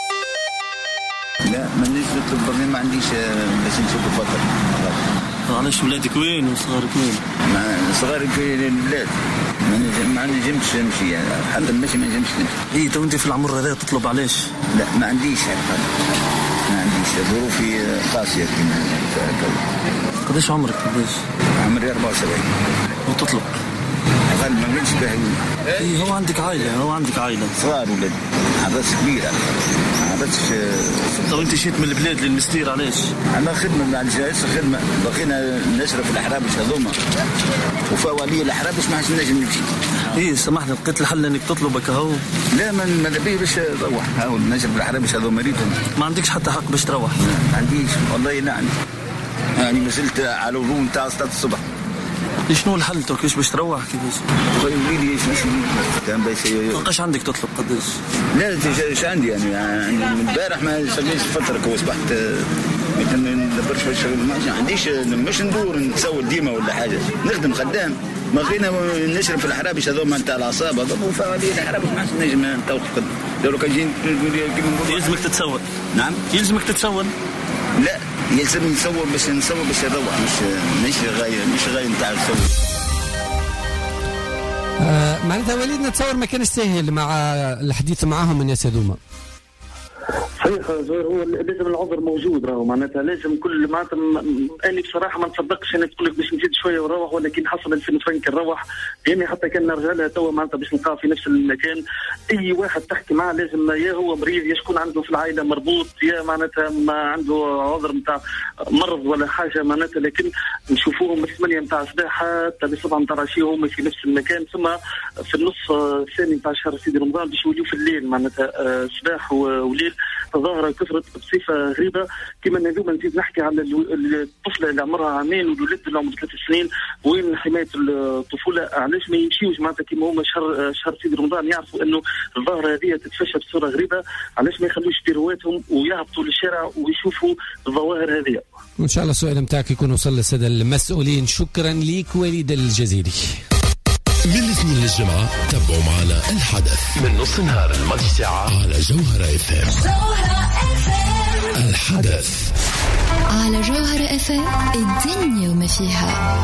Speaker 15: لا مانيش نطلب برنامج، ما عنديش باش نشوف الفطر.
Speaker 13: علاش ولادك وين وصغارك وين؟
Speaker 15: صغاري في البلاد ما نجمش نمشي يعني حتى المشي ما نجمش نمشي.
Speaker 13: اي تو انت في العمر هذا تطلب علاش؟
Speaker 15: لا ما عنديش ما عنديش ظروفي قاسيه كما
Speaker 13: قداش عمرك قداش؟
Speaker 15: عمري أربعة وسبعين.
Speaker 13: وتطلب؟
Speaker 15: أقل ما نقولش باهي.
Speaker 13: اي هو عندك عائله هو عندك عائله
Speaker 15: صغار ولاد عباس كبيره عباس.
Speaker 13: طب انت جيت من البلاد للمستير علاش؟
Speaker 15: انا خدمه ما عنديش خدمه بقينا نشرف الأحرابش هذوما وفوالي الأحرابش ما عادش نجم نمشي.
Speaker 13: ايه سامحني لقيت الحل انك تطلبك اهو.
Speaker 15: لا ما نبي باش نروح هاو نشرف الأحرابش هذوما ريتهم.
Speaker 13: ما عندكش حتى حق باش تروح؟
Speaker 15: ما عنديش والله. نعم يعني ما زلت على الروم نتاع ستة الصبح.
Speaker 13: شنو الحل تو كيفاش باش تروح كيفاش؟
Speaker 15: خويا وليدي ايش باش كان باش
Speaker 13: قاش عندك تطلب قداش؟
Speaker 15: لا ايش عندي يعني, يعني من البارح ما شغلتش فتره كو اصبحت ما ندبرش في الشغل ما عنديش مش ندور نتسول ديما ولا حاجه نخدم خدام ما غينا نشرب في الحرابش هذوما نتاع العصابه ضربوا فوالي الحرابش ما عادش نجم نتوقف. لو كان جايين
Speaker 13: يلزمك تتسول.
Speaker 15: نعم
Speaker 13: يلزمك تتسول.
Speaker 15: لا يلزم نصور باش نصور باش نروح مش مش غايه مش غايه نتاع الصور.
Speaker 2: آه معناتها وليد نتصور ما كانش سهل مع الحديث معاهم الناس هذوما.
Speaker 13: صحيح زهير، هو لازم العذر موجود راهو، معناتها لازم كل معناتها اني بصراحه ما نصدقش انا تقول لك باش نزيد شويه ونروح، ولكن حصل ألفين فرنك نروح، يعني حتى كان نرجع لها توا معناتها باش نلقاه في نفس المكان. اي واحد تحكي معاه لازم يا هو مريض، يا شكون عنده في العائله مربوط، يا معناتها ما عنده عذر نتاع مرض ولا حاجه معناتها، لكن نشوفوهم من ثمانية نتاع الصباح حتى بسبعة نتاع العشيه هما في نفس المكان، ثم في النص الثاني نتاع شهر سيدي رمضان باش يوليو في الليل معناتها صباح وليل. الظاهره كثرت بصفه غريبه. كما اليوم نزيد نحكي على الطفله اللي عمرها عامين والولد اللي عمره ثلاث سنين، وين حمايه الطفوله؟ علاش ما يمشيوش معناتها كما هما شهر شهر سيدي رمضان يعرفوا انه الظاهره هذه تتفشى بصوره غريبه، علاش ما يخلوش ديرواتهم ويهبطوا للشارع ويشوفوا الظواهر هذه؟
Speaker 2: ان شاء الله السؤال نتاعك يكون وصل للساده المسؤولين. شكرا ليك وليد الجزيري.
Speaker 1: من الاثنين للجمعة تابعوا معنا الحدث من نص نهار لماضي ساعة على جوهرة اف ام. الحدث
Speaker 12: على جوهرة اف ام، الدنيا وما فيها.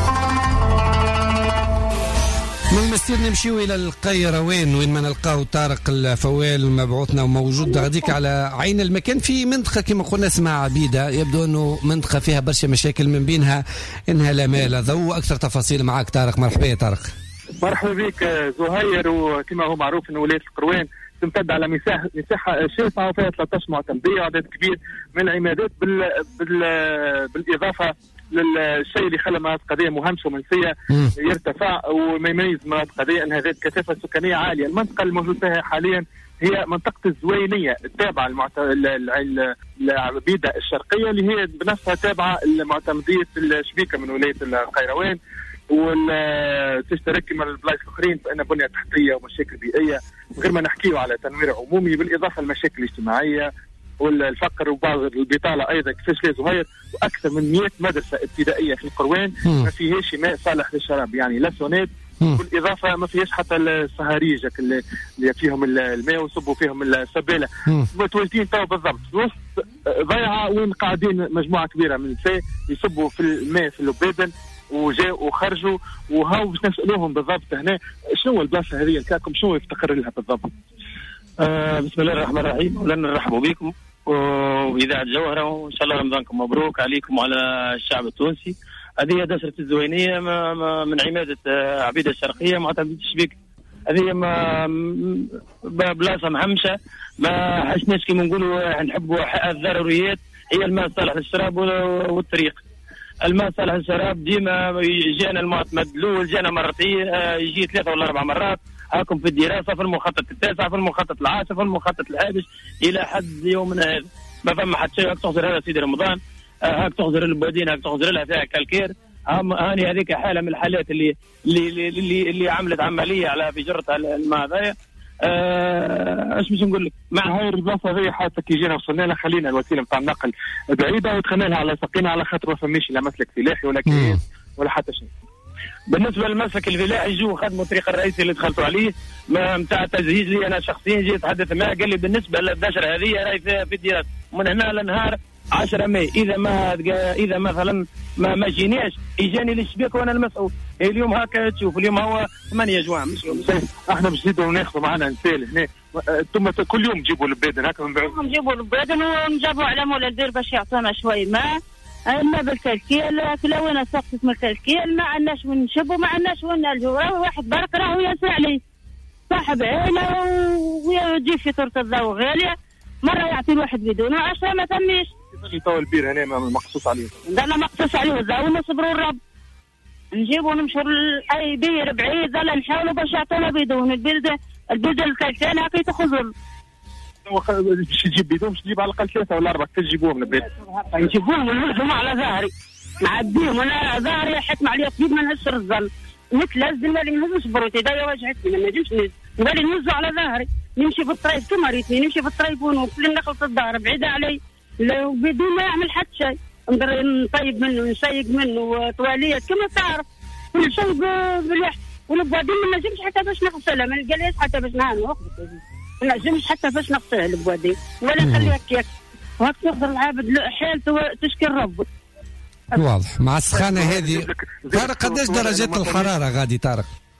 Speaker 2: من المسير نمشيو الى القيروان وين ما نلقاو طارق الفوال مبعوثنا وموجود غاديك على عين المكان في منطقه كما قلنا اسمها عبيده. يبدو انه منطقه فيها برشا مشاكل، من بينها انها لا مال ضوء. اكثر تفاصيل معك طارق. مرحبا يا طارق.
Speaker 16: مرحبا بك زهير. وكما هو معروف ان ولايه القروان تمتد على مساحه مساحه شاسعه وفيها ثلاثة عشر معتمديه وعدد كبير من العمادات، بال... بال... بالاضافه للشيء اللي خلى مناطق قضيه مهمشه ومنسيه يرتفع، وما يميز مناطق قضيه انها ذات كثافه سكانيه عاليه. المنطقه الموجود فيها حاليا هي منطقه الزوينيه التابعه المعت... العبيده الشرقيه، اللي هي بنفسها تابعه لمعتمديه الشبيكه من ولايه القيروان، وتشترك من البلايص الاخرين فان بنيه تحتيه ومشاكل بيئيه، غير ما نحكيه على تنوير عمومي، بالاضافه للمشاكل الاجتماعيه والفقر وبعض البطاله ايضا. كيفاش لا زهير؟ واكثر من مئة مدرسه ابتدائيه في القروان ما فيهاش ماء صالح للشراب، يعني لا سونات، بالاضافه ما فيهاش حتى الصهاريج اللي فيهم الماء ويصبوا فيهم السباله. متواجدين تو بالضبط وسط ضيعه وين قاعدين مجموعه كبيره من النساء يصبوا في الماء في اللبابن، وجاءوا وخرجوا وهاو باش نسالوهم بالضبط هنا شنو البلاصه هذه نتاعكم، شنو يفتقر لها بالضبط؟
Speaker 17: آه بسم الله الرحمن الرحيم. ولن نرحبوا بكم وإذاعة جوهرة، وإن شاء الله رمضانكم مبروك عليكم وعلى الشعب التونسي. هذه دسرة الزوينية ما ما من عمادة عبيدة الشرقية معتمدية الشبيك. هذه ما بلاصة مهمشة، ما حشناش كيما نقولوا نحبوا الضروريات، هي الماء الصالح للشراب والطريق. الماء صالح للشراب ديما جانا المعتمد الاول، جانا مرتين، يجي ثلاثة ولا أربع مرات. هاكم في الدراسة في المخطط التاسع، في المخطط العاشر، في المخطط الحادث، إلى حد يومنا هذا ما فما حتى شيء. هاك تحضر هذا سيدي رمضان، هاك تحضر البوادين، هاك تحضر لها فيها كالكير. هاني هذيك حالة من الحالات اللي اللي اللي, اللي عملت عملية على فجرتها الماء هذايا. ايش باش نقول لك؟ مع هاي البلاصه هذه حتى كي جينا وصلنا لها خلينا الوسيله نتاع النقل بعيده ودخلنا لها على ساقينا، على خاطر ما فماش لا مسلك فلاحي ولا كيس ولا حتى شيء. بالنسبه للمسلك الفلاحي يجوا خدموا الطريق الرئيسي اللي دخلتوا عليه نتاع تجهيز لي انا شخصيا. جيت اتحدث معاه قال لي بالنسبه للبشره هذه راهي في الدراسه من هنا لنهار عشرة ماي، اذا ما اذا مثلا ما ما جيناش يجاني للشباك وانا المسؤول. اليوم هكا تشوف اليوم هو ثمانية جوع مش يوم.
Speaker 16: احنا باش نزيدوا ناخذوا معنا نسال هنا، ثم كل يوم تجيبوا البادن هكا من بعد
Speaker 18: نجيبوا البادن ونجابوا على مولا الدير باش يعطونا شوي ماء. ما بالكلكيل كلاوينا سقطت من الكلكيل، ما عندناش وين نشبوا، ما عندناش وين نلجوا. واحد برك راهو يسرع لي صاحب عيله ويجي في طرة الضوء غاليه، مره يعطي الواحد بدونه عشرة ما تميش.
Speaker 16: تو البير هنا مقصوص عليه،
Speaker 18: لا مقصوص عليه الزاويه ونصبروا الرب نجيبوا نمشوا لاي بير بعيد ولا نحاولوا باش يعطونا بدون. البلده البلده الكلكان هاكي تخزر
Speaker 16: باش تجيب بدون، باش تجيب على الاقل ثلاثه ولا اربعه تجيبوهم من البيت.
Speaker 18: نجيبوهم ونلزم على ظهري نعديهم، انا ظهري حكم عليا طيب ما نهزش الظل نتلز نولي نهزش بروتي دايا واجهتني ما نجمش نولي نهزو على ظهري. نمشي بالطريق كما ريتني نمشي بالطريق ونوصل نخلط الظهر بعيده علي بدون ما يعمل حتى شيء. نقدر نطيب منه نشيق منه طواليات كما تعرف كل شيء بالواحد. والبوادين ما نجمش حتى باش نغسلها، ما نلقاش حتى باش نهانو، ما نجمش حتى باش نغسلها البوادين ولا نخليها كيك. وهاك تقدر العابد حالته تشكي ربه.
Speaker 2: واضح. مع السخانه هذه طارق قداش درجات الحراره غادي طارق؟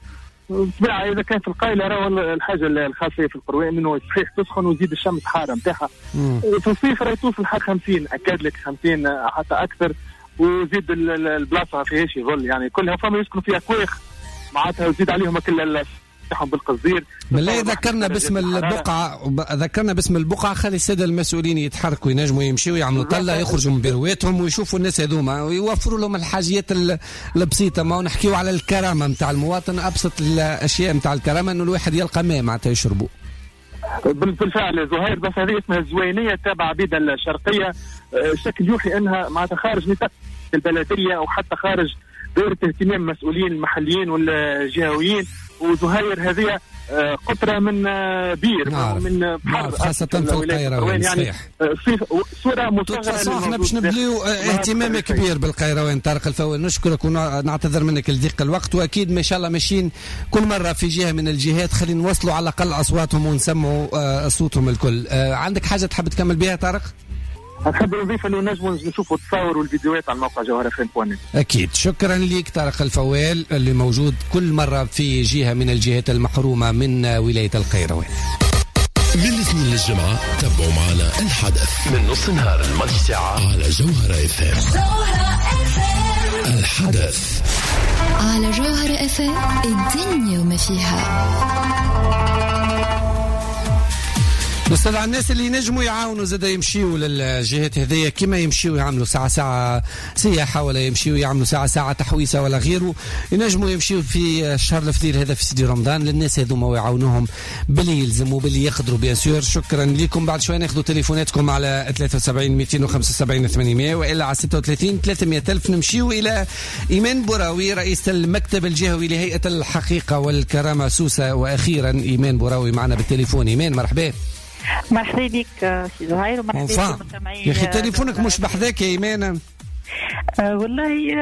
Speaker 16: بالطبيعه اذا كان في القايله راه الحاجه الخاصه في القروان انه صحيح تسخن وتزيد الشمس حاره نتاعها. في الصيف راه توصل حد خمسين، اكد لك خمسين حتى اكثر، وزيد البلاصه ما فيهاش يظل يعني كلها فما يسكنوا فيها كويخ معناتها، وزيد عليهم كل تاعهم بالقصدير.
Speaker 2: بالله ذكرنا باسم البقعه، ذكرنا باسم البقعه، خلي الساده المسؤولين يتحركوا ينجموا يمشيوا يعملوا طله يخرجوا من بيرواتهم ويشوفوا الناس هذوما ويوفروا لهم الحاجيات البسيطه. ما نحكيوا على الكرامه نتاع المواطن، ابسط الاشياء نتاع الكرامه انه الواحد يلقى ماء معناتها يشربوا.
Speaker 16: بالفعل زهير، بس هذه اسمها الزوينيه تابعه عبيده الشرقيه، شكل يوحي انها معناتها خارج نطاق البلديه او حتى خارج دائره اهتمام المسؤولين المحليين والجهويين. وزهير هذه قطره من بير
Speaker 2: نعرف.
Speaker 16: من
Speaker 2: بحر خاصه في القيروان يعني
Speaker 16: صوره مصغره.
Speaker 2: صح، احنا باش نبليو اهتمام كبير بالقيروان. طارق الفوال نشكرك ونعتذر منك لضيق الوقت، واكيد ما شاء الله ماشيين كل مره في جهه من الجهات، خلينا نوصلوا على الاقل اصواتهم ونسمعوا صوتهم الكل. عندك حاجه تحب تكمل بها طارق؟
Speaker 16: نحب نضيف انه نجموا نشوفوا التصاور والفيديوهات على الموقع جوهرة فين بوانت.
Speaker 2: اكيد، شكرا لك طارق الفوال اللي موجود كل مره في جهه من الجهات المحرومه من ولايه القيروان.
Speaker 1: من الاثنين للجمعه تابعوا معنا الحدث من نص النهار لماضي ساعه على جوهرة اف ام. الحدث
Speaker 12: على جوهرة اف ام، الدنيا وما فيها.
Speaker 2: نستدعى على الناس اللي ينجموا يعاونوا زاد يمشيوا للجهات هذيا، كما يمشيوا يعملوا ساعة ساعة سياحة ولا يمشيوا يعملوا ساعة ساعة تحويسة ولا غيره، ينجموا يمشيوا في الشهر الفضيل هذا في سيدي رمضان للناس هذوما ويعاونوهم باللي يلزموا باللي يقدروا. بيان سور شكرا لكم. بعد شوي ناخذوا تليفوناتكم على ثلاثة وسبعين مئتين وخمسة وسبعين ثمانمئة والا على ستة وثلاثين ثلاثمئة ألف. نمشيوا إلى إيمان بوراوي رئيس المكتب الجهوي لهيئة الحقيقة والكرامة سوسة. وأخيرا إيمان بوراوي معنا بالتليفون. إيمان مرحبا.
Speaker 19: مرحبا بك سي زهير ومرحبا بكم مستمعين.
Speaker 2: يا اخي تليفونك مش بحذاك يا ايمان.
Speaker 19: أه والله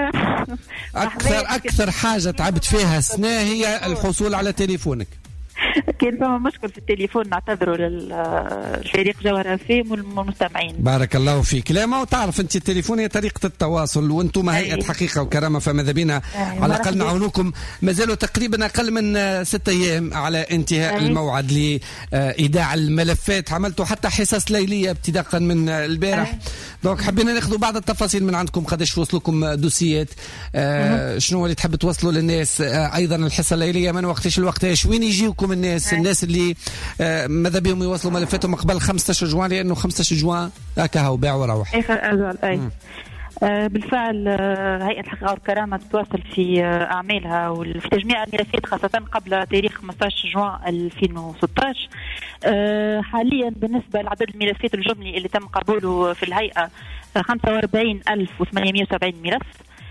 Speaker 2: اكثر اكثر حاجه تعبت فيها السنه هي الحصول على تليفونك.
Speaker 19: كان فما مشكل في التليفون، نعتذروا للفريق جوهرة فيم والمستمعين.
Speaker 2: بارك الله فيك. لا ما تعرف انت التليفون هي طريقه التواصل، وانتم هيئه حقيقه وكرامه فماذا بينا على الاقل نعاونوكم. مازالوا تقريبا اقل من ستة ايام على انتهاء أي. الموعد لايداع الملفات. عملتوا حتى حصص ليليه ابتداء من البارح، دونك حبينا ناخذوا بعض التفاصيل من عندكم. قداش وصلوكم دوسيات؟ آه شنو اللي تحب توصلوا للناس؟ آه ايضا الحصه الليليه من وقتاش لوقتاش؟ وين يجيوكم الناس؟ الناس اللي آه ماذا بهم يوصلوا ملفاتهم قبل خمسة عشر جوان، لانه خمسة عشر جوان هكا هو باع وروح.
Speaker 19: اخر اجل اي آه بالفعل. آه هيئه الحقيقه والكرامه تتواصل في آه اعمالها وفي تجميع الملفات خاصه قبل تاريخ خمسة عشر جوان ألفين وستة عشر. آه حاليا بالنسبه لعدد الملفات الجملي اللي تم قبوله في الهيئه آه خمسة وأربعين ألف وثمانمئة وسبعين ملف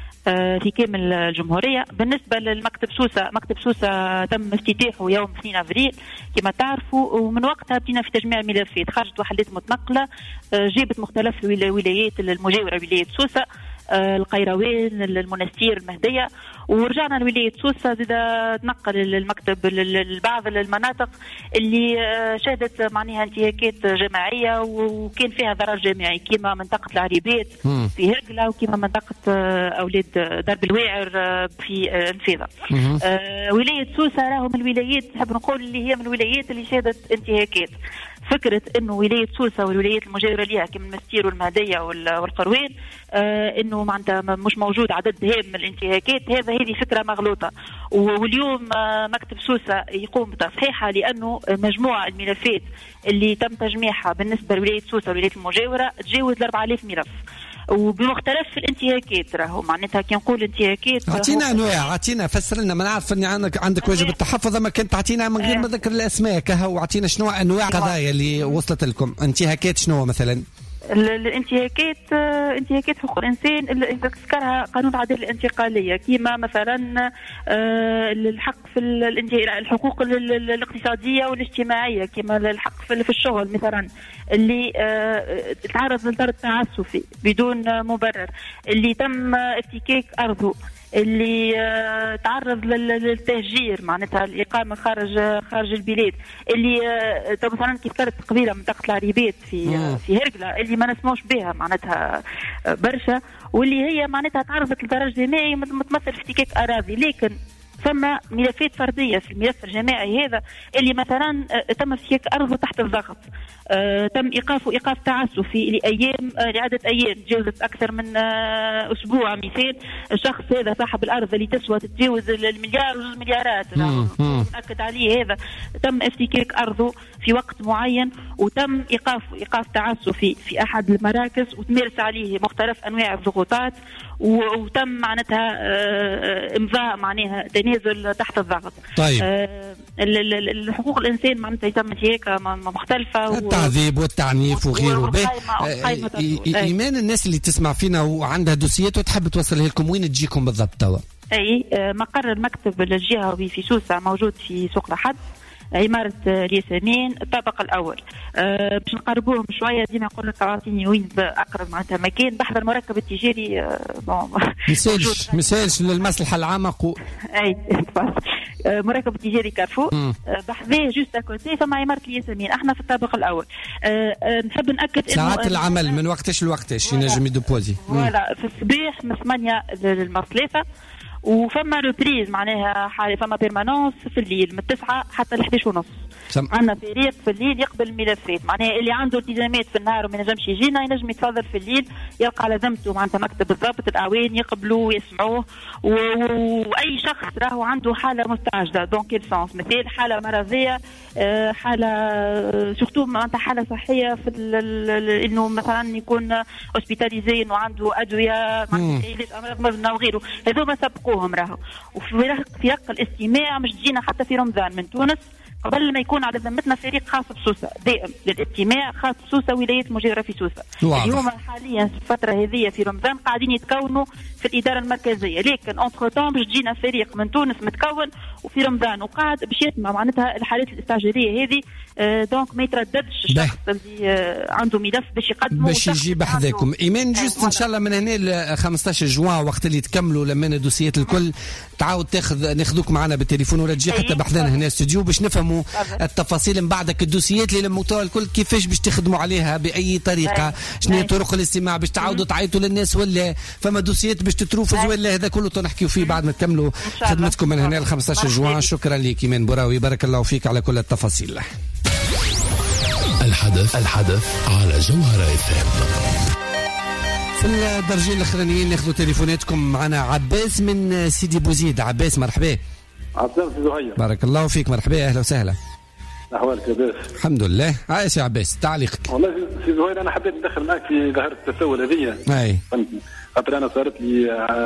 Speaker 19: في كامل الجمهورية. بالنسبة للمكتب سوسة، مكتب سوسة تم افتتاحه يوم اثنين أفريل كما تعرفوا، ومن وقتها بدينا في تجميع الملفات. خرجت وحدات متنقلة جابت مختلف الولايات المجاورة ولاية سوسة، القيروان، المنستير، المهدية، ورجعنا لولاية سوسة. زاد تنقل المكتب لبعض المناطق اللي شهدت معناها انتهاكات جماعية وكان فيها ضرر جماعي، كما منطقة العريبات في هرقلة، وكما منطقة أولاد درب الواعر في انفاضة. ولاية سوسة راهو من الولايات نحب نقول اللي هي من الولايات اللي شهدت انتهاكات. فكرة انه ولاية سوسة والولايات المجاورة لها كما المستير والمهدية والقروان آه انه معناتها مش موجود عدد هام من الانتهاكات، هذا هذه فكرة مغلوطة. واليوم آه مكتب سوسة يقوم بتصحيحها، لانه مجموعة الملفات اللي تم تجميعها بالنسبة لولاية سوسة والولايات المجاورة تجاوز الأربعة آلاف ملف، وبمختلف الانتهاكات. راهو معناتها كي نقول انتهاكات
Speaker 2: اعطينا انواع، اعطينا فسر لنا. ما نعرف اني عندك عندك واجب التحفظ، اما كنت تعطينا من غير ما ذكر الاسماء كهو، اعطينا شنو انواع القضايا اللي وصلت لكم. انتهاكات شنو مثلا؟
Speaker 19: الانتهاكات انتهاكات حقوق الانسان اللي ذكرها قانون العداله الانتقاليه، كما مثلا الحق في الحقوق الاقتصاديه والاجتماعيه، كما الحق في الشغل مثلا اللي تعرض للطرد التعسفي بدون مبرر، اللي تم افتكاك ارضه، اللي تعرض للتهجير معناتها الإقامة خارج خارج البلاد، اللي مثلا كيف كانت قبيلة منطقة العريبات في مم. في هرقلة اللي ما نسموش بها معناتها برشا، واللي هي معناتها تعرضت لضرر جماعي متمثل في افتكاك أراضي. لكن ثم ملفات فرديه في الملف الجماعي هذا اللي مثلا تم استهلاك ارضه تحت الضغط، آه تم ايقافه ايقاف تعسفي لايام آه لعده ايام تجاوزت اكثر من آه اسبوع. مثال الشخص هذا صاحب الارض اللي تسوى تتجاوز المليار وجوز مليارات نأكد عليه، هذا تم افتكاك ارضه في وقت معين وتم ايقاف ايقاف تعسفي في احد المراكز وتمارس عليه مختلف انواع الضغوطات وتم معناتها آه امضاء معناها تنازل تحت الضغط.
Speaker 2: طيب
Speaker 19: آه الحقوق الانسان معناتها يتم هيك مختلفه،
Speaker 2: التعذيب والتعنيف وغيره. ايمان الناس اللي تسمع فينا وعندها دوسيات وتحب توصلها لكم وين تجيكم بالضبط توا؟
Speaker 19: اي مقر المكتب الجهوي في سوسة موجود في سوق لحد، عمارة الياسمين الطابق الأول. أه باش نقربوهم شوية ديما نقول لك أعطيني وين أقرب معناتها مكان بحذا المركب التجاري. أه
Speaker 2: مسالش مسالش للمصلحة العامة قو
Speaker 19: أي أه مركب التجاري كارفو أه بحذاه جوست أكوتي فما عمارة الياسمين، احنا في الطابق الأول. أه أه نحب نأكد
Speaker 2: ساعات العمل من وقتاش لوقتاش ينجم يدوبوزي
Speaker 19: ولا في الصباح من ثمانية للمثلاثة، وفما روبريز معناها حالي فما بيرمانونس في الليل من تسعة حتى ل إحداش ونص. سم... عندنا فريق في الليل يقبل الملفات، معناها اللي عنده التزامات في النهار وما ينجمش يجينا ينجم يتفضل في الليل يلقى على ذمته معناتها مكتب الضابط الأعوان يقبلوه ويسمعوه و... واي شخص راهو عنده حاله مستعجله دونك السونس مثال حاله مرضيه حاله سورتو معناتها حاله صحيه في ال... انه مثلا يكون اوسبيتاليزي انه عنده ادويه معناتها امراض مزمنه وغيره، هذوما سبقوهم راهو. وفي رق الاستماع مش تجينا حتى في رمضان من تونس قبل ما يكون على ذمتنا فريق خاص بسوسة دائم للاستماع خاص سوسة ولاية مجاورة في سوسة. اليوم حاليا في الفترة هذه في رمضان قاعدين يتكونوا في الإدارة المركزية، لكن انتر تام باش تجينا فريق من تونس متكون وفي رمضان وقاعد باش يسمع معناتها الحالات الاستعجالية هذه. آه دونك ما يترددش الشخص اللي آه عنده ملف باش يقدمه
Speaker 2: باش يجي بحذاكم. ايمان جوست ان شاء الله من هنا ل خمسطاش جوان وقت اللي تكملوا لما الدوسيات الكل تعاود تاخذ ناخذوك معنا بالتليفون ولا تجي حتى بحذانا هنا استوديو باش نفهموا التفاصيل من بعدك الدوسيات اللي لموتوها الكل كيفاش باش تخدموا عليها باي طريقه، شنو هي طرق الاستماع باش تعاودوا تعيطوا للناس ولا فما دوسيات باش تتروفز ولا هذا كله تنحكيوا فيه بعد ما تكملوا خدمتكم من هنا ل خمسطاش جوان. شكرا لك ايمان بوراوي، بارك الله فيك على كل التفاصيل.
Speaker 1: الحدث الحدث على جوهرة اف ام.
Speaker 2: في الدرجين الاخرانيين ناخذوا تليفوناتكم. معنا عباس من سيدي بوزيد. عباس مرحبا.
Speaker 20: عباس زهير.
Speaker 2: بارك الله فيك، مرحبا اهلا وسهلا.
Speaker 20: احوالك يا باس؟
Speaker 2: الحمد لله. عايش يا عباس، تعليقك.
Speaker 20: والله سي زهير انا حبيت ندخل معك في ظاهره التسول هذه.
Speaker 2: اي
Speaker 20: خاطر انا صارت لي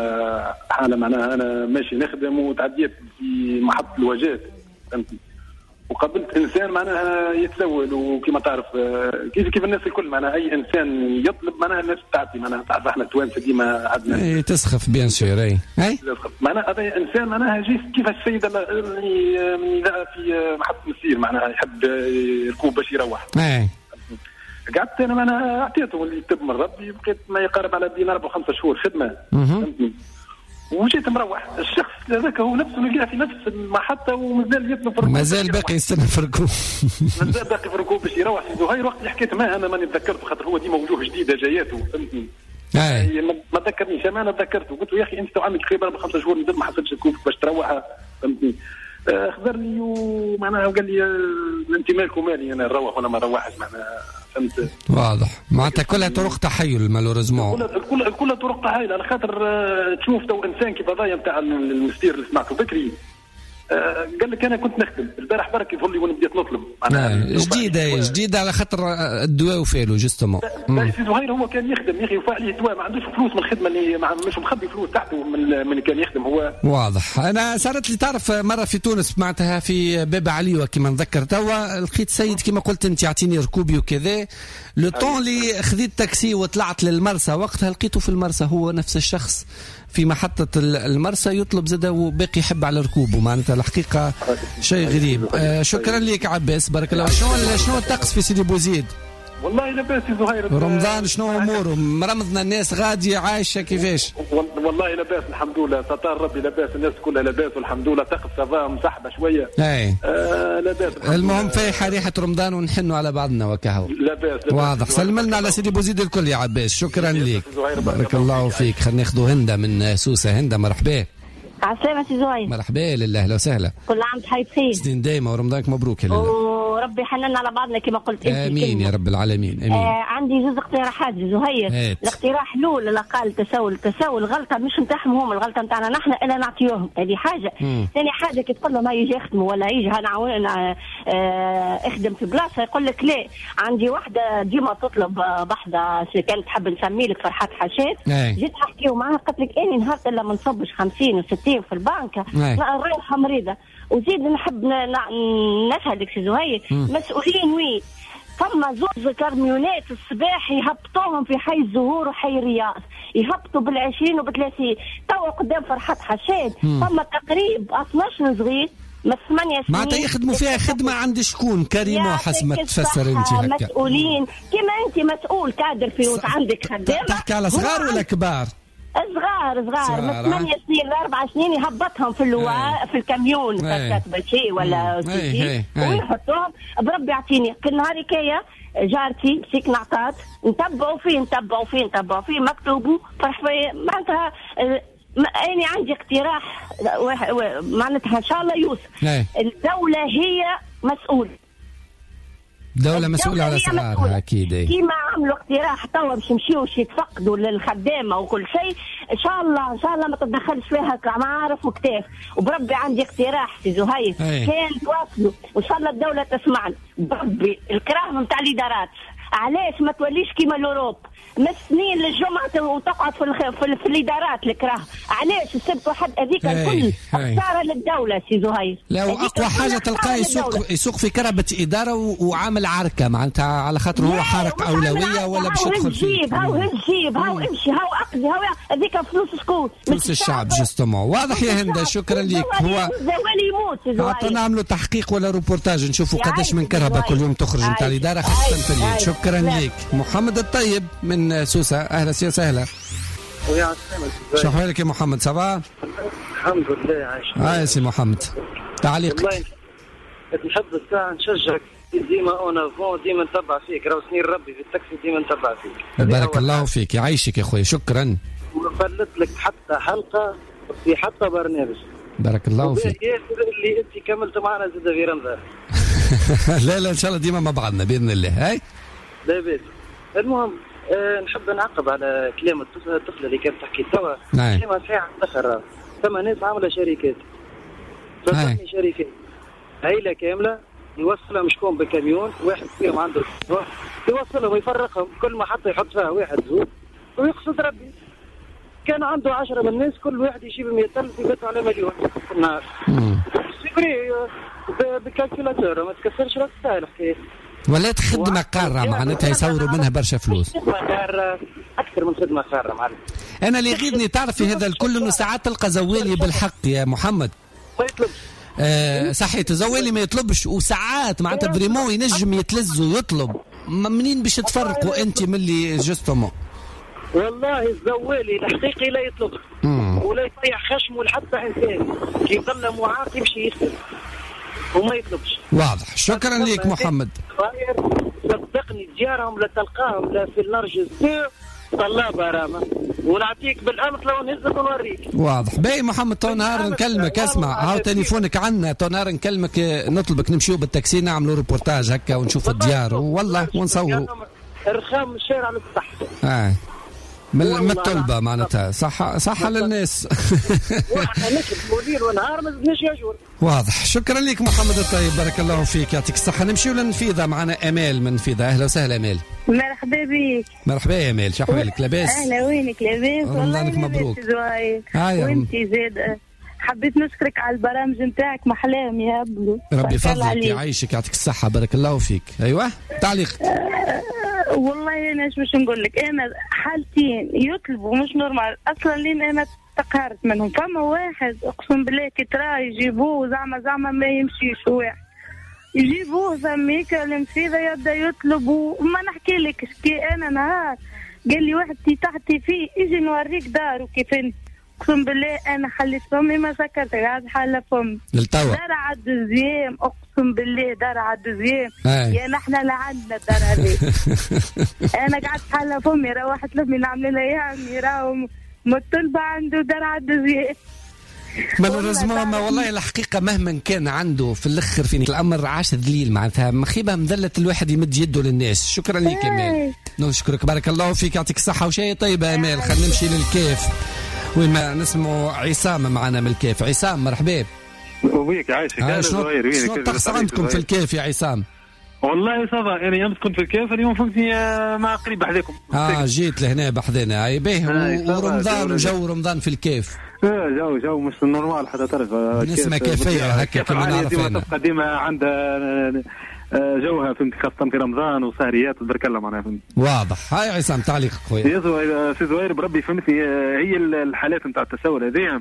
Speaker 20: حاله معناها انا ماشي نخدم وتعديت في محطه الواجات فهمتني، وقابلت انسان معناها يتسول وكما تعرف كيف كيف الناس الكل معناها اي انسان يطلب معناها الناس تعطي معناها تعرف احنا التوانسه ديما عندنا
Speaker 2: اي تسخف بيان سور. اي اي
Speaker 20: معناها هذا انسان معناها جيس كيف السيد اللي من في محطه مسير معناها يحب يركوب باش يروح.
Speaker 2: اي
Speaker 20: قعدت انا معناها اعطيته اللي يكتب من ربي بقيت ما يقارب على بين اربع خمسة شهور خدمه فهمتني، وجيت مروح الشخص هذاك هو نفسه نلقاه في نفس المحطه ومازال يطلب في الركوب،
Speaker 2: مازال باقي يستنى في الركوب
Speaker 20: مازال باقي في الركوب باش يروح في زهير. وقت اللي حكيت معاه انا ماني تذكرت خاطر هو ديما وجوه جديده جاياته فهمتني.
Speaker 2: اي
Speaker 20: ما تذكرنيش انا تذكرته قلت له يا اخي انت عندك تقريبا اربع خمسة شهور مازال ما حصلش ركوب باش تروح فهمتني. اخبرني ومعناها وقال لي انت مالك ومالي انا نروح ولا ما نروحش معناها فهمت.
Speaker 2: واضح معناتها كلها طرق تحايل مالوريزمون.
Speaker 20: كلها كلها طرق تحايل على خاطر تشوف تو انسان كيف هذايا نتاع المستير اللي سمعته بكري. آه قال لك انا كنت نخدم البارح برك يقول لي وانا بديت نطلب
Speaker 2: معناها جديده جديده على خاطر الدواء وفالو جوستومون.
Speaker 20: سي زهير هو كان يخدم يا اخي وفاء عليه دواء ما عندوش فلوس من الخدمه اللي مش مخبي فلوس تحته من من كان يخدم هو.
Speaker 2: واضح. انا صارت لي تعرف مره في تونس معناتها في باب علي كما نذكر توا لقيت سيد كما قلت انت يعطيني ركوبي وكذا لو طون اللي خذيت تاكسي وطلعت للمرسى وقتها لقيته في المرسى هو نفس الشخص في محطة المرسى يطلب زده وباقي يحب على ركوبه معناتها الحقيقة شيء غريب. آه شكرا لك عباس بارك الله. شنو شنو الطقس في سيدي بوزيد؟
Speaker 20: والله لاباس زهير.
Speaker 2: رمضان شنو اموره؟ مرمضنا الناس غادية عايشة كيفاش؟
Speaker 20: والله لاباس الحمد لله ستار ربي لاباس الناس كلها لاباس والحمد لله طقس سافا مسحبة شوية.
Speaker 2: اي
Speaker 20: آه لاباس
Speaker 2: المهم فايحة ريحة رمضان ونحنوا على بعضنا وكهو.
Speaker 20: لاباس
Speaker 2: واضح. سلم لنا على سيدي بوزيد الكل يا عباس. شكرا لك بارك الله فيك. خلينا ناخذوا هندا من سوسة. هندا مرحبا.
Speaker 21: عسلامة سي زهير.
Speaker 2: مرحبا لله اهلا وسهلا.
Speaker 21: كل عام وانت بخير.
Speaker 2: سنين دايما ورمضانك مبروك يا لله.
Speaker 21: وربي يحننا على بعضنا كما قلت انت.
Speaker 2: امين يا رب العالمين امين.
Speaker 21: آه عندي جزء اقتراحات زهير. الاقتراح الاول اللي قال تساؤل التساؤل الغلطه مش نتاعهم هم، الغلطه نتاعنا نحن الا نعطيوهم. هذه حاجه. ثاني حاجه كي تقول لهم يجي يخدموا ولا يجي هنعاون آه اخدم في بلاصه يقول لك لا. عندي واحده ديما تطلب بحذا كانت تحب نسمي لك فرحات حشات. جيت احكيو معاها قلت لك اني نهار الا ما نصبش خمسين وستين في البنك نروح مريضه. وزيد نحب نشهدك سي زهير مسؤولين وين ثم زوز كرميونات الصباح يهبطوهم في حي الزهور وحي الرياض، يهبطوا بالعشرين وبالثلاثين. توا قدام فرحات حشاد ثم تقريب اثناش صغير ما ثمانية سنين
Speaker 2: معناتها يخدموا فيها خدمه عند شكون كريمه حسب ما تفسر انت هكا.
Speaker 21: مسؤولين كما انت مسؤول كادر في وعندك خدامه.
Speaker 2: تحكي على صغار ولا كبار؟
Speaker 21: صغار صغار من ثمانية سنين لأربع سنين يهبطهم في اللواء في الكاميون كاتبه شيء ولا سيتي ويحطوهم. بربي يعطيني كل نهار كيا جارتي سيك نعطات نتبعوا فيه نتبعوا فيه نتبعوا فيه مكتوبه فرح معناتها. أنا عندي اقتراح معناتها إن شاء الله يوسف. الدولة هي مسؤولة.
Speaker 2: دولة مسؤولة على صغارها أكيد.
Speaker 21: كيما عملوا اقتراح توا باش يمشيوش يتفقدوا للخدامة وكل شيء. إن شاء الله إن شاء الله ما تتدخلش فيها كمعارف وكتاف. وبربي عندي اقتراح سي زهير كان تواصلوا وإن شاء الله الدولة تسمعنا. بربي الكراهة نتاع الإدارات علاش ما توليش كيما الأوروب من سنين للجمعة وتقعد في الخ... في, في الإدارات الكراهة. علاش السبت واحد هذيك الكل خسارة للدولة سي زهير.
Speaker 2: لا وأقوى حاجة تلقاه يسوق يسوق في كربة إدارة و... وعامل عركة معناتها على خاطر هو حارق أولوية ولا باش يدخل فيه.
Speaker 21: هاو هالجيب هاو امشي هاو أقضي هاو هذيك فلوس شكون؟
Speaker 2: فلوس الشعب جستمو. واضح يا هند شكرا لك. هو عطنا نعملوا تحقيق ولا روبورتاج نشوفوا قداش من كرهبة كل يوم تخرج نتاع الإدارة خاصة في الليل. شكرا لك. محمد الطيب من سوسة أهلا سيا سهلا.
Speaker 22: ويا عسلامة.
Speaker 2: شو حوالك يا محمد صباح؟
Speaker 22: الحمد لله عايش.
Speaker 2: اه يا سي محمد تعليق.
Speaker 22: والله نحب الساعة نشجعك ديما اون فون ديما نتبع فيك راهو سنين ربي في التاكسي ديما نتبع فيك.
Speaker 2: بارك الله فيك يعيشك يا خويا شكرا.
Speaker 22: وفلت لك حتى حلقة في حتى برنامج.
Speaker 2: بارك الله فيك.
Speaker 22: اللي انت كملت معنا زاد في رمضان.
Speaker 2: لا لا ان شاء الله ديما مع بعضنا باذن الله. هاي
Speaker 22: لا بأس. المهم أه نحب نعقب على كلام الطفله اللي كانت تحكي توا.
Speaker 2: نعم.
Speaker 22: كلمه فيها اخر ثم ناس عامله شركات. ثمانية شركات عائله كامله يوصلهم شكون بكاميون واحد فيهم عنده يوصلهم ويفرقهم كل ما حتى يحط فيها واحد زوج ويقصد ربي. كان عنده عشرة من الناس كل واحد يجيب مئة ألف يبيتوا على مليون في النهار. سيبري بكالكولاتور ما تكسرش راس سهل الحكايه.
Speaker 2: ولات خدمة قارة معناتها يصوروا منها برشا فلوس.
Speaker 22: أكثر من خدمة قارة معلم.
Speaker 2: أنا اللي يغيظني تعرف في هذا الكل إنه ساعات تلقى زوالي بالحق يا محمد.
Speaker 22: ما يطلبش.
Speaker 2: آه صحيح الزوالي ما يطلبش وساعات معناتها بريمو ينجم يتلز ويطلب. منين باش تفرقوا أنت من اللي جستمو؟
Speaker 22: والله الزوالي الحقيقي لا يطلب ولا يطيح خشمه لحتى إنسان كي يظل معاق يمشي يسلم وما يطلبش.
Speaker 2: واضح شكرا لك محمد.
Speaker 22: صدقني ديارهم لا تلقاهم لا في النرجس طلابه راما ونعطيك بالامس لو نهزك ونوريك.
Speaker 2: واضح باهي محمد تو نهار نكلمك اسمع هاو تليفونك عنا تو نهار نكلمك نطلبك نمشيو بالتاكسي نعملوا ريبورتاج هكا ونشوفوا الديار والله ونصوروا.
Speaker 22: رخام الشارع للصح.
Speaker 2: اه من الطلبة معناتها صح صح للناس.
Speaker 22: واحنا نكتبوا ليل ونهار ما زدناش يجور.
Speaker 2: واضح شكرا لك محمد الطيب بارك الله فيك يعطيك الصحة. نمشيو لنفيذة معنا أمال من نفيذة. أهلا وسهلا أمال.
Speaker 23: مرحبا بك.
Speaker 2: مرحبا يا أمال شو أحوالك لاباس؟
Speaker 23: أهلا وينك لاباس
Speaker 2: رمضانك مبروك.
Speaker 23: وانتي زاد حبيت نشكرك على البرامج نتاعك محلام يا أبلو.
Speaker 2: ربي يفضلك يعيشك يعطيك الصحة بارك الله فيك. أيوة تعليق.
Speaker 23: أه والله أنا ايش باش نقول لك أنا حالتين يطلبوا مش نورمال أصلا لين أنا تقهرت منهم. فما واحد أقسم بالله كي تراه يجيبوه زعما زعما ما يمشيش واحد يجيبوه زميك المسيرة يبدا يطلب وما نحكي لك كي أنا نهار قال لي واحد تي تحتي فيه يجي نوريك دارو كيف انت. اقسم بالله انا خليت فمي ما سكرت قاعد حاله فمي دار على الدزيام اقسم بالله دار على الدزيام يا نحن لعنا الدار هذه. انا قاعد حاله فمي روحت لامي نعمل لها يعني راهو مطلبه عنده دار على الدزيام
Speaker 2: مالوريزمون ما والله الحقيقة مهما كان عنده في الأخر فيني الأمر عاش ذليل معناتها مخيبة مذلة الواحد يمد يده للناس. شكرا لك أمال. نشكرك بارك الله فيك يعطيك الصحة وشيء طيب يا أمال. خلينا نمشي للكيف وين ما نسمو عصام معنا من الكيف. عصام مرحبا.
Speaker 4: وبيك عايشك.
Speaker 2: آه شنو شنو الطقس عندكم في الكيف يا عصام؟
Speaker 4: والله صافا يعني امس كنت في الكيف اليوم فهمتني مع قريب بحذاكم.
Speaker 2: اه جيت لهنا بحذنا اي باهي. ورمضان وجو رمضان في الكيف.
Speaker 4: اه جو جو مش نورمال حتى تعرف
Speaker 2: نسمة كيفية هكا كما نعرف
Speaker 4: انا. تبقى ديما عندها جوها فهمت خاصة في رمضان وسهريات تبارك الله معناها فهمت.
Speaker 2: واضح. هاي عصام تعليقك خويا.
Speaker 4: يا زهير سي زهير بربي فهمتني هي الحالات نتاع التسول هذه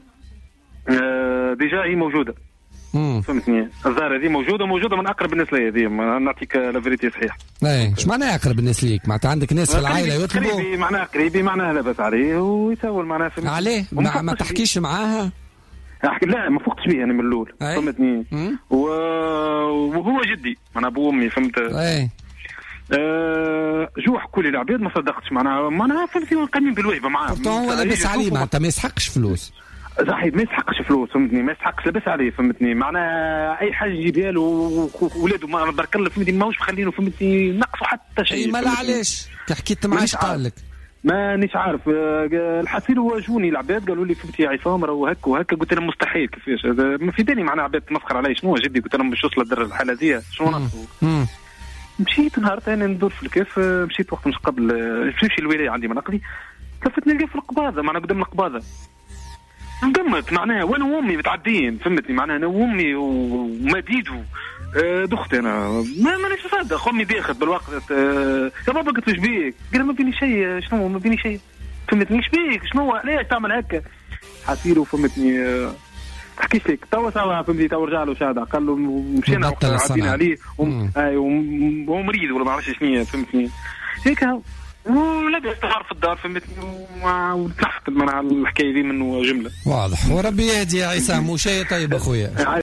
Speaker 4: ديجا هي موجودة.
Speaker 2: امم
Speaker 4: فهمتني الظاهر هذه موجوده موجوده من اقرب الناس لي هذه نعطيك لا فيريتي صحيح.
Speaker 2: اي ايش معناها اقرب الناس ليك؟ معناتها عندك ناس في العائله يطلبوا
Speaker 4: قريبي معناها قريبي معناها لاباس عليه ويسول معناها فهمتني.
Speaker 2: عليه ما, ما تحكيش معاها؟
Speaker 4: احكي لا ما فقتش بيه انا من الاول فهمتني و... وهو جدي معناها ابو امي فهمت.
Speaker 2: اي
Speaker 4: أه جوع كل العباد ما صدقتش معناها معناها فهمتني قايمين بالوهبه معاه.
Speaker 2: هو لاباس عليه معناتها ما يسحقش فلوس.
Speaker 4: صحيح ما يسحقش فلوس فهمتني ما يسحقش لاباس عليه فهمتني معناها اي حاجه يجيبها له وولاده ما بارك الله فهمتني ماهوش مخلينه فهمتني نقصوا حتى شيء.
Speaker 2: ما لا علاش كي حكيت معاه اش قال لك؟
Speaker 4: مانيش عارف الحسيل هو جوني العباد قالوا لي فهمتي يا عصام راهو هكا وهكا قلت لهم مستحيل كيفاش هذا ما في بالي معناها عباد تمسخر علي شنو جدي قلت لهم باش توصل الدر الحاله هذه شنو ناقصوا. مشيت نهار ثاني ندور في الكيف مشيت وقت مش قبل نمشي الولايه عندي مناقلي لفت نلقى في القباضه معناها قدام القباضه نقمت معناها وانا وامي متعدين فهمتني معناها انا وامي ومديدو أه دخت انا ما مانيش مصدق امي داخل بالوقت أه يا بابا قلت له بيك قال ما بيني شيء شنو ما بيني شيء فهمتني ايش بيك شنو علاش تعمل هكا حسيرو فهمتني أه تحكيش لك توا سوا فهمتني توا رجع له شهاده قال له مشينا عدينا عليه اي وهو مريض ولا ما عرفش شنو فهمتني هيك ولبس استغار في الدار فهمتني وتلحقت مع الحكايه دي منه جمله.
Speaker 2: واضح وربي يهدي يا عصام وشيء طيب اخويا.